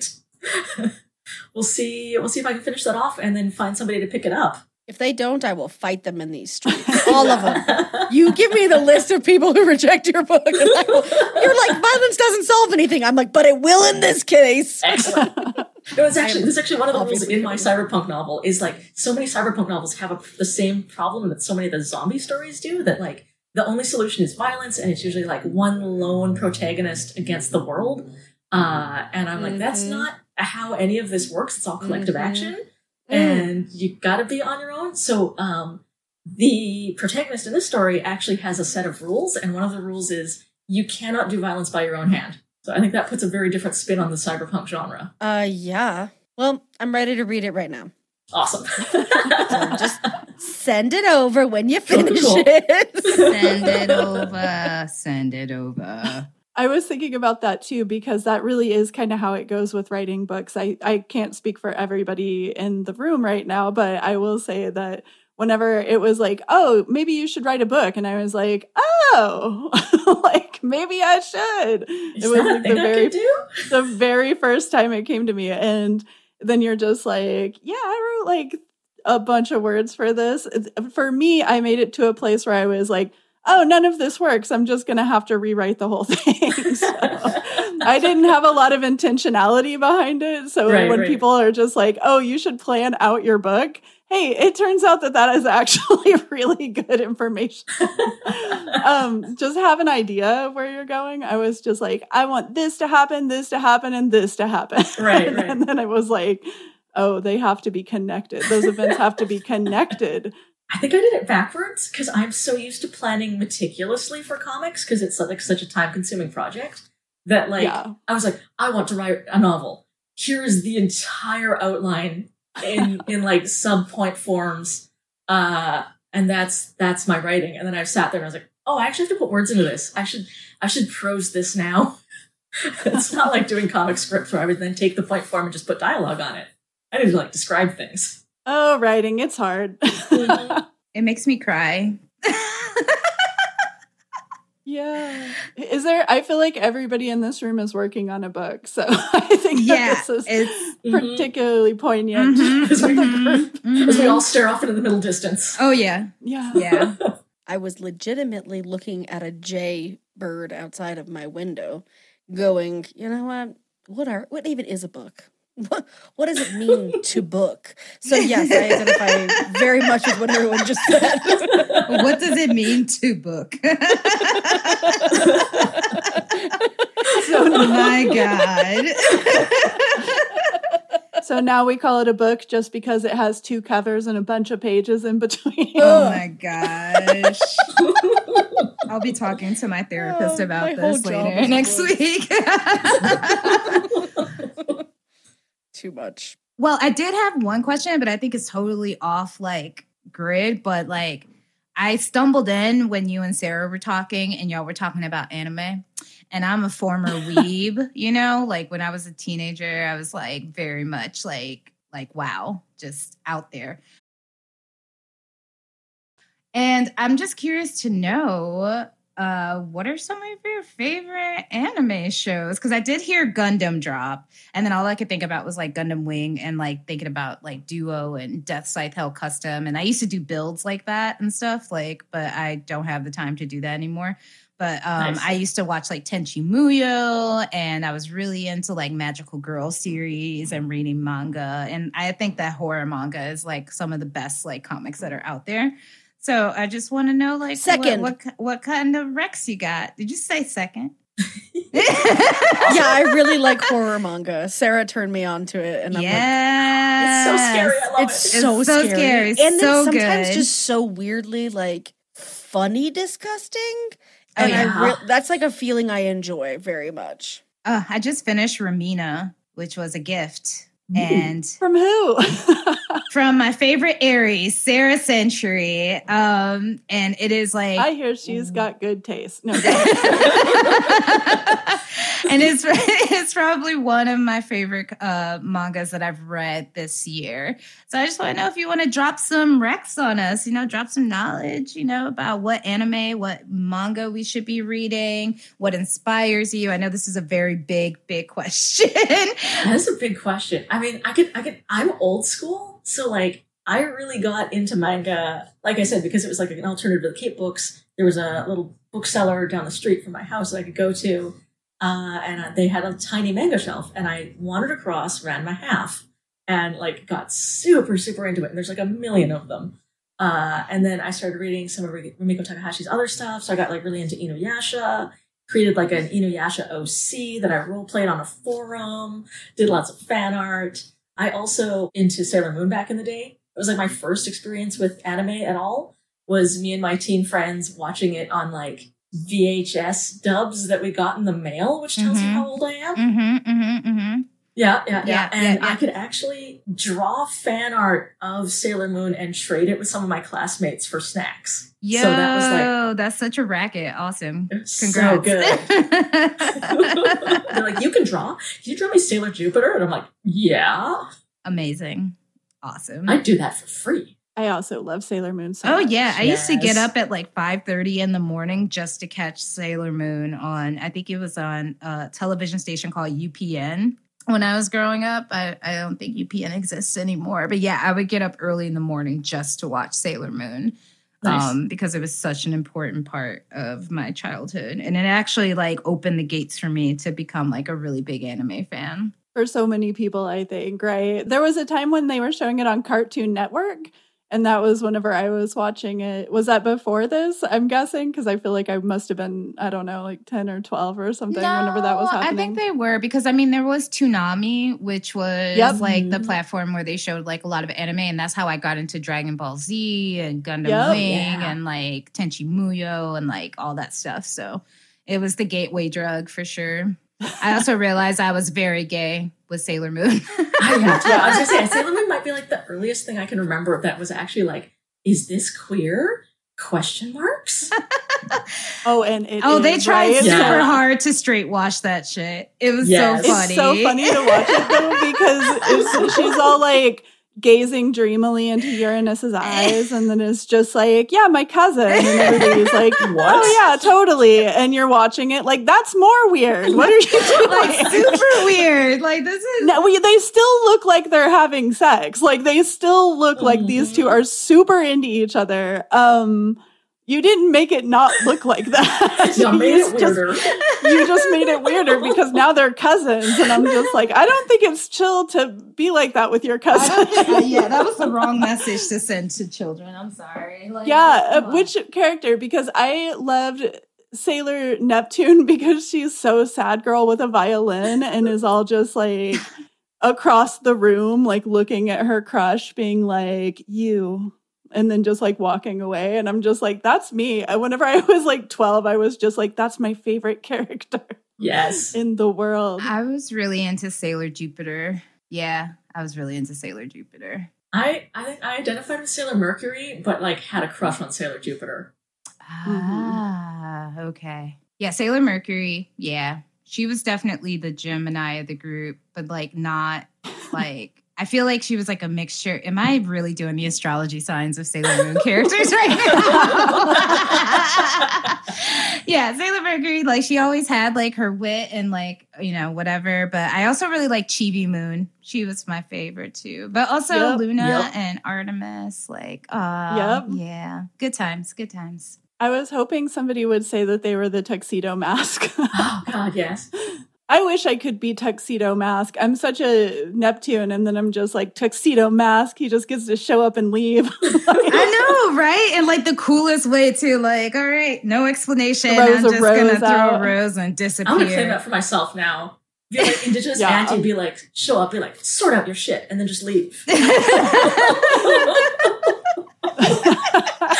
we'll see. We'll see if I can finish that off and then find somebody to pick it up. If they don't, I will fight them in these streets. All of them. You give me the list of people who reject your book. And I will, you're like, violence doesn't solve anything. I'm like, but it will in this case. Excellent. No, it's actually, this is actually one of the rules in my cyberpunk novel is like, so many cyberpunk novels have a, the same problem that so many of the zombie stories do, that like, the only solution is violence, and it's usually like one lone protagonist against the world. Uh, and I'm like, mm-hmm. that's not how any of this works. It's all collective mm-hmm. action. And you gotta be on your own. So, um, the protagonist in this story actually has a set of rules, and one of the rules is you cannot do violence by your own hand. So I think that puts a very different spin on the cyberpunk genre. Uh, yeah. Well, I'm ready to read it right now. Awesome. So just send it over when you finish cool, cool. it. Send it over. Send it over. I was thinking about that too, because that really is kind of how it goes with writing books. I, I can't speak for everybody in the room right now, but I will say that whenever it was like, oh, maybe you should write a book. And I was like, oh, like maybe I should. Is it was that like a thing the very, I could do? the very first time it came to me. And then you're just like, yeah, I wrote like a bunch of words for this. For me, I made it to a place where I was like, oh, none of this works. I'm just going to have to rewrite the whole thing. So I didn't have a lot of intentionality behind it. So right, when right. people are just like, oh, you should plan out your book. Hey, it turns out that that is actually really good information. um, just have an idea of where you're going. I was just like, I want this to happen, this to happen, and this to happen. Right, and, right. and then I was like, oh, they have to be connected. Those events have to be connected. I think I did it backwards because I'm so used to planning meticulously for comics because it's like such a time-consuming project that like Yeah. I was like, I want to write a novel. Here is the entire outline in in like sub-point forms, uh, and that's that's my writing. And then I sat there and I was like, oh, I actually have to put words into this. I should I should prose this now. It's not like doing comic script where I would then take the point form and just put dialogue on it. I need to like describe things. Oh, writing, it's hard. It makes me cry. Yeah. Is there, I feel like everybody in this room is working on a book. So I think Yeah, that this is it's particularly poignant Mhm, for the mhm, group. mhm. As we all stare off into the middle distance. Oh yeah, Yeah. yeah. I was legitimately looking at a jay bird outside of my window going, you know what? What are, what even is a book? What, what does it mean to book? So yes, I identify very much with what everyone just said. What does it mean to book? Oh my God. So now we call it a book just because it has two covers and a bunch of pages in between. Oh my gosh. I'll be talking to my therapist Oh, about my whole this job later is next books. week. Too much. Well, I did have one question, but I think it's totally off like grid. But like, I stumbled in when you and Sarah were talking, and y'all were talking about anime. And I'm a former weeb, you know, like when I was a teenager, I was like very much like like wow, just out there. And I'm just curious to know, uh, what are some of your favorite anime shows? Because I did hear Gundam drop, and then all I could think about was like Gundam Wing and like thinking about like Duo and Death Scythe Hell Custom. And I used to do builds like that and stuff, like, but I don't have the time to do that anymore. But um, Nice. I used to watch like Tenchi Muyo, and I was really into like magical girl series and reading manga. And I think that horror manga is like some of the best like comics that are out there. So I just want to know, like, Second. What, what what kind of Rex you got? Did you say second? Yeah, I really like horror manga. Sarah turned me on to it, and I'm Yeah, It's so scary. I love like, it's it. so, It's so scary. scary. It's and so then sometimes good. just so weirdly like funny, disgusting. Oh, And yeah. I re- that's like a feeling I enjoy very much. Uh, I just finished Ramina, which was a gift. And from who? From my favorite Aries, Sarah Century. Um, and it is like I hear she's got good taste. No, and it's it's probably one of my favorite uh, mangas that I've read this year. So I just want to know if you want to drop some recs on us, you know, drop some knowledge, you know, about what anime, what manga we should be reading, what inspires you. I know this is a very big, big question. That's a big question. I mean, I could, I could, I'm old school. So like, I really got into manga, like I said, because it was like an alternative to the Cape Books. There was a little bookseller down the street from my house that I could go to. Uh, and they had a tiny manga shelf, and I wandered across, ran my half, and like got super, super into it. And there's like a million of them. Uh, and then I started reading some of Rumiko Takahashi's other stuff. So I got like really into Inuyasha, created like an Inuyasha O C that I role played on a forum, did lots of fan art. I also into Sailor Moon back in the day. It was like my first experience with anime at all was me and my teen friends watching it on like V H S dubs that we got in the mail, which tells Mm-hmm. you how old I am. Mm-hmm, mm-hmm, mm-hmm. Yeah, yeah, yeah. Yeah, And yeah, yeah. I could actually draw fan art of Sailor Moon and trade it with some of my classmates for snacks. Yo, so that was like, that's such a racket. Awesome. so Congrats. good. They're like, you can draw? Can you draw me Sailor Jupiter? And I'm like, yeah. Amazing. Awesome. I'd do that for free. I also love Sailor Moon so Oh much. yeah, I used to get Yes. up at like five thirty in the morning just to catch Sailor Moon on, I think it was on a television station called U P N. When I was growing up, I, I don't think U P N exists anymore. But yeah, I would get up early in the morning just to watch Sailor Moon. Nice. Um, because it was such an important part of my childhood. And it actually like opened the gates for me to become like a really big anime fan. For so many people, I think, right? There was a time when they were showing it on Cartoon Network, and that was whenever I was watching it. Was that before this, I'm guessing? Because I feel like I must have been, I don't know, like ten or twelve or something whenever that was happening. I think they were, because I mean, there was Toonami, which was Yep. like the platform where they showed like a lot of anime, and that's how I got into Dragon Ball Z and Gundam Yep. Wing Yeah. and like Tenchi Muyo and like all that stuff. So it was the gateway drug for sure. I also realized I was very gay with Sailor Moon. I have to. I was gonna say Sailor Moon might be like the earliest thing I can remember that was actually like, is this queer? Question marks. Oh, and it Oh, is, they tried right? super Yeah. hard to straight wash that shit. It was Yes. so funny. It's so funny to watch it though, because it's, she's all like gazing dreamily into Uranus's eyes, and then it's just like, yeah, my cousin, and everybody's like, What? oh yeah, totally. And you're watching it like, that's more weird. What are you doing? Like super weird. Like this is No, we, they still look like they're having sex. Like they still look like these two are super into each other. Um, you didn't make it not look like that. You made You it just- weirder. you just made it weirder because now they're cousins, and I'm just like, I don't think it's chill to be like that with your cousin. Uh, yeah, that was the wrong message to send to children. I'm sorry. Like, Yeah, come uh, on. which character? Because I loved Sailor Neptune because she's so sad girl with a violin and is all just like across the room, like looking at her crush, being like, you. And then just like walking away. And I'm just like, that's me. I- Whenever I was like twelve, I was just like, that's my favorite character Yes. in the world. I was really into Sailor Jupiter. Yeah, I was really into Sailor Jupiter. I I think I identified with Sailor Mercury, but like had a crush on Sailor Jupiter. Ah, okay. Yeah, Sailor Mercury. Yeah, she was definitely the Gemini of the group, but like not like. I feel like she was like a mixture. Am I really doing the astrology signs of Sailor Moon characters right now? Yeah, Sailor Mercury, like she always had like her wit and like, you know, whatever. But I also really like Chibi Moon. She was my favorite too. But also Yep. Luna Yep. and Artemis, like, uh, Yep. yeah, good times, good times. I was hoping somebody would say that they were the Tuxedo Mask. Oh God, yes. I wish I could be Tuxedo Mask. I'm such a Neptune, and then I'm just like, Tuxedo Mask. He just gets to show up and leave. I know, right? And like the coolest way to like, all right, no explanation. Throws I'm a just rose gonna throw out. a rose and I'm disappear. gonna claim that for myself now. Be like Indigenous Yeah. auntie, be like, show up, be like, sort out your shit, and then just leave.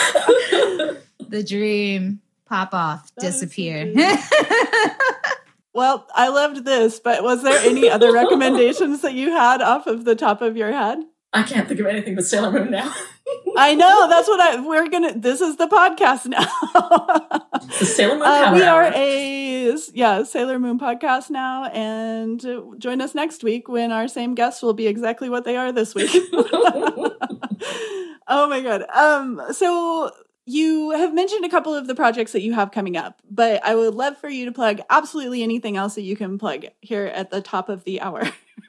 The dream, pop off, That is so disappear. cute. Well, I loved this, but was there any other recommendations that you had off of the top of your head? I can't think of anything but Sailor Moon now. I know, that's what I, we're gonna, this is the podcast now. The Sailor Moon uh, Power We Hour. are a, yeah, Sailor Moon podcast now, and join us next week when our same guests will be exactly what they are this week. Oh my God. Um, so you have mentioned a couple of the projects that you have coming up, but I would love for you to plug absolutely anything else that you can plug here at the top of the hour.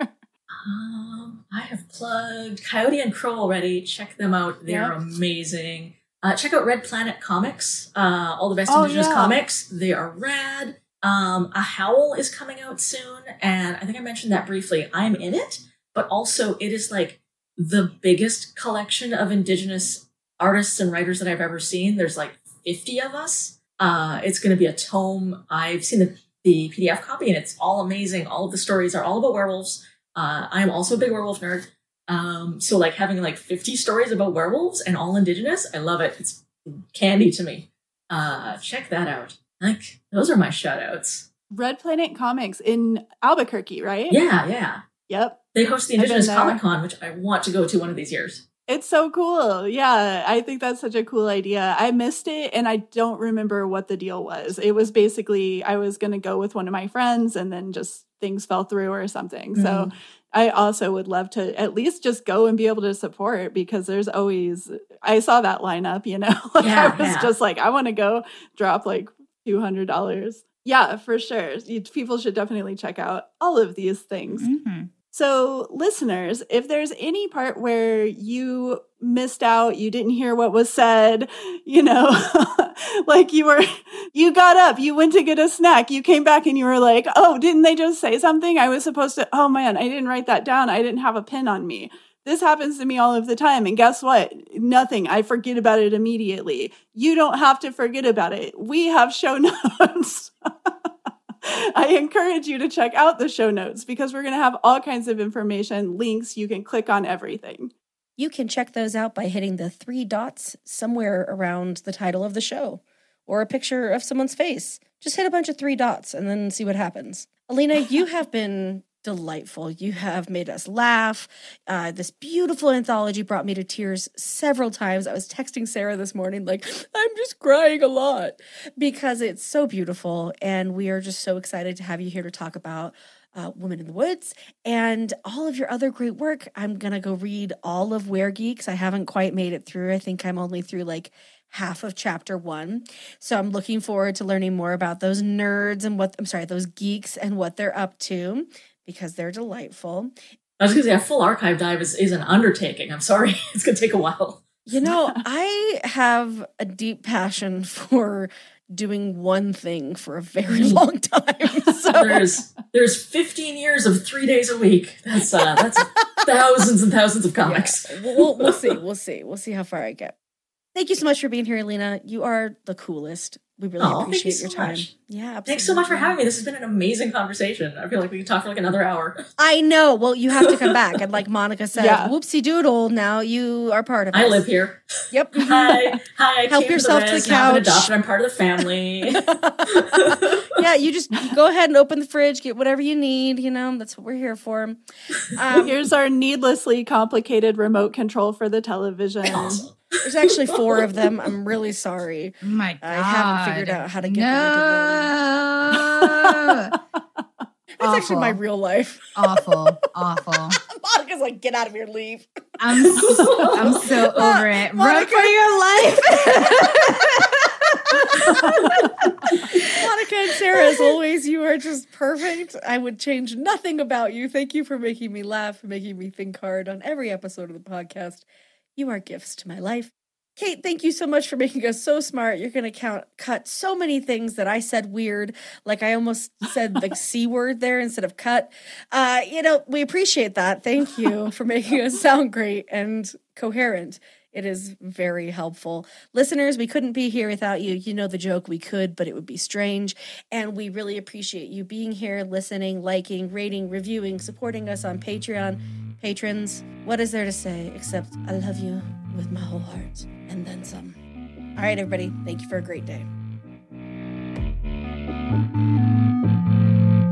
Um, I have plugged Coyote and Crow already. Check them out. They're Yep. amazing. Uh, check out Red Planet Comics. Uh, all the best Oh, Indigenous yeah. comics. They are rad. Um, A Howl is coming out soon. And I think I mentioned that briefly. I'm in it, but also it is like the biggest collection of Indigenous artists and writers that I've ever seen. There's like fifty of us. Uh, it's going to be a tome. I've seen the, the P D F copy and it's all amazing. All of the stories are all about werewolves. Uh, I'm also a big werewolf nerd. Um, so like having like fifty stories about werewolves and all Indigenous, I love it. It's candy to me. Uh, check that out. Like, those are my shout outs. Red Planet Comics in Albuquerque, right? Yeah, yeah. Yep. They host the I've been Indigenous there. Comic Con, which I want to go to one of these years. It's so cool. Yeah, I think that's such a cool idea. I missed it and I don't remember what the deal was. It was basically I was going to go with one of my friends and then just things fell through or something. Mm-hmm. So I also would love to at least just go and be able to support because there's always, I saw that lineup, you know, like Yeah, I was yeah. just like, I want to go drop like two hundred dollars. Yeah, for sure. You, people should definitely check out all of these things. Mm-hmm. So listeners, if there's any part where you missed out, you didn't hear what was said, you know, like you were, you got up, you went to get a snack, you came back and you were like, oh, didn't they just say something? I was supposed to, oh man, I didn't write that down. I didn't have a pen on me. This happens to me all of the time. And guess what? Nothing. I forget about it immediately. You don't have to forget about it. We have show notes. I encourage you to check out the show notes because we're going to have all kinds of information, links. You can click on everything. You can check those out by hitting the three dots somewhere around the title of the show or a picture of someone's face. Just hit a bunch of three dots and then see what happens. Alina, you have been delightful. You have made us laugh. Uh, this beautiful anthology brought me to tears several times. I was texting Sarah this morning like, I'm just crying a lot because it's so beautiful. And we are just so excited to have you here to talk about uh, Women in the Woods and all of your other great work. I'm going to go read all of Were Geeks. I haven't quite made it through. I think I'm only through like half of chapter one. So I'm looking forward to learning more about those nerds and what, I'm sorry, those geeks and what they're up to, because they're delightful. I was going to say, a full archive dive is, is an undertaking. I'm sorry. It's going to take a while. You know, I have a deep passion for doing one thing for a very long time. So There's there's fifteen years of three days a week. That's uh, that's thousands and thousands of comics. yeah, we'll, we'll see. We'll see. We'll see how far I get. Thank you so much for being here, Alina. You are the coolest. We really Oh, thank you appreciate so your time. much. Yeah, absolutely. Thanks so much for having me. This has been an amazing conversation. I feel like we could talk for like another hour. I know. Well, you have to come back. And like Monica said, Yeah. whoopsie doodle, now you are part of it. I live here. Yep. Hi. Hi. I Help came yourself to to the, the res. Now I've been couch. adopted. I'm part of the family. Yeah, you just go ahead and open the fridge, get whatever you need. You know, that's what we're here for. Um, Here's our needlessly complicated remote control for the television. Awesome. there's actually four of them. I'm really sorry. Oh my God. I haven't figured out how to get no. them into one. That's actually my real life. Awful. Awful. Monica's like, get out of here, leave. I'm so, I'm so over it. Run for your life. Monica and Sarah, as always, you are just perfect. I would change nothing about you. Thank you for making me laugh, making me think hard on every episode of the podcast. You are gifts to my life. Kate, thank you so much for making us so smart. You're going to count cut so many things that I said weird, like I almost said the C word there instead of cut. Uh, you know, we appreciate that. Thank you for making us sound great and coherent. It is very helpful. Listeners, we couldn't be here without you. You know the joke, we could, but it would be strange. And we really appreciate you being here, listening, liking, rating, reviewing, supporting us on Patreon. Patrons, what is there to say except I love you with my whole heart and then some. All right, everybody. Thank you for a great day.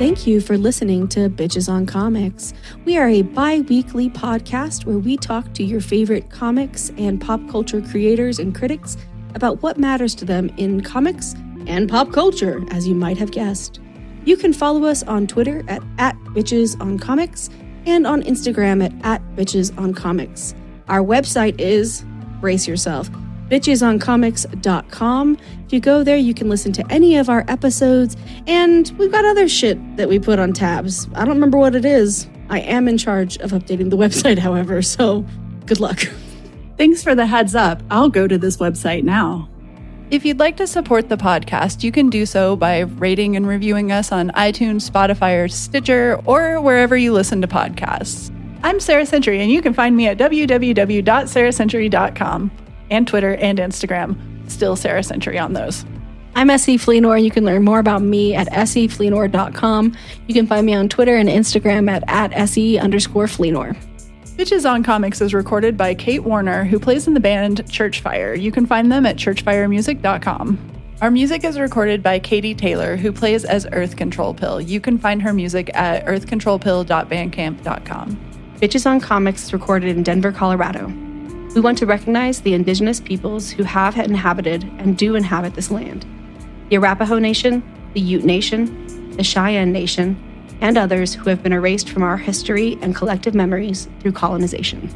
Thank you for listening to Bitches on Comics. We are a bi-weekly podcast where we talk to your favorite comics and pop culture creators and critics about what matters to them in comics and pop culture, as you might have guessed. You can follow us on Twitter at, at Bitches on Comics and on Instagram at, at Bitches on Comics. Our website is, brace yourself, bitches on comics dot com. If you go there, you can listen to any of our episodes, and we've got other shit that we put on tabs. I don't remember what it is. I am in charge of updating the website, however, so good luck. Thanks for the heads up. I'll go to this website now. If you'd like to support the podcast, you can do so by rating and reviewing us on iTunes, Spotify, or Stitcher, or wherever you listen to podcasts. I'm Sarah Century, and you can find me at w w w dot sarah century dot com. And Twitter and Instagram. Still Sarah Century on those. I'm S E Fleenor. You can learn more about me at s e fleenor dot com. You can find me on Twitter and Instagram at, at se underscore Fleenor. Bitches on Comics is recorded by Kate Warner, who plays in the band Churchfire. You can find them at church fire music dot com. Our music is recorded by Katie Taylor, who plays as Earth Control Pill. You can find her music at earth control pill dot bandcamp dot com. Bitches on Comics is recorded in Denver, Colorado. We want to recognize the indigenous peoples who have inhabited and do inhabit this land. The Arapaho Nation, the Ute Nation, the Cheyenne Nation, and others who have been erased from our history and collective memories through colonization.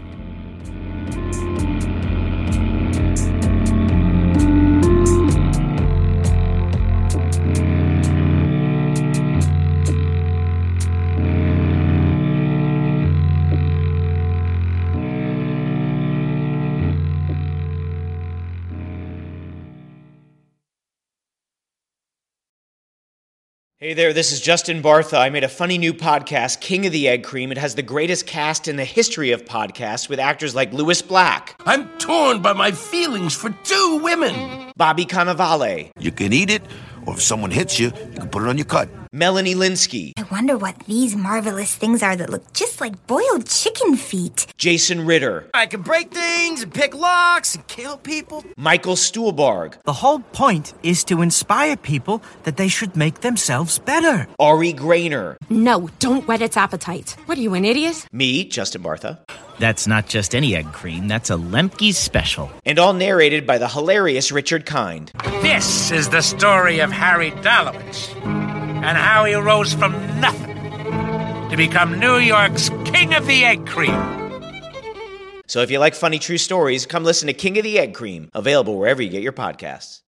Hey there, this is Justin Bartha. I made a funny new podcast, King of the Egg Cream. It has the greatest cast in the history of podcasts with actors like Louis Black. I'm torn by my feelings for two women. Bobby Cannavale. You can eat it, or if someone hits you, you can put it on your cut. Melanie Linsky. I wonder what these marvelous things are that look just like boiled chicken feet. Jason Ritter. I can break things and pick locks and kill people. Michael Stuhlbarg. The whole point is to inspire people that they should make themselves better. Ari Grainer. No, don't whet its appetite. What are you, an idiot? Me, Justin Bartha. That's not just any egg cream, that's a Lemke's special. And all narrated by the hilarious Richard Kind. This is the story of Harry Dalowitz and how he rose from nothing to become New York's King of the Egg Cream. So if you like funny true stories, come listen to King of the Egg Cream, available wherever you get your podcasts.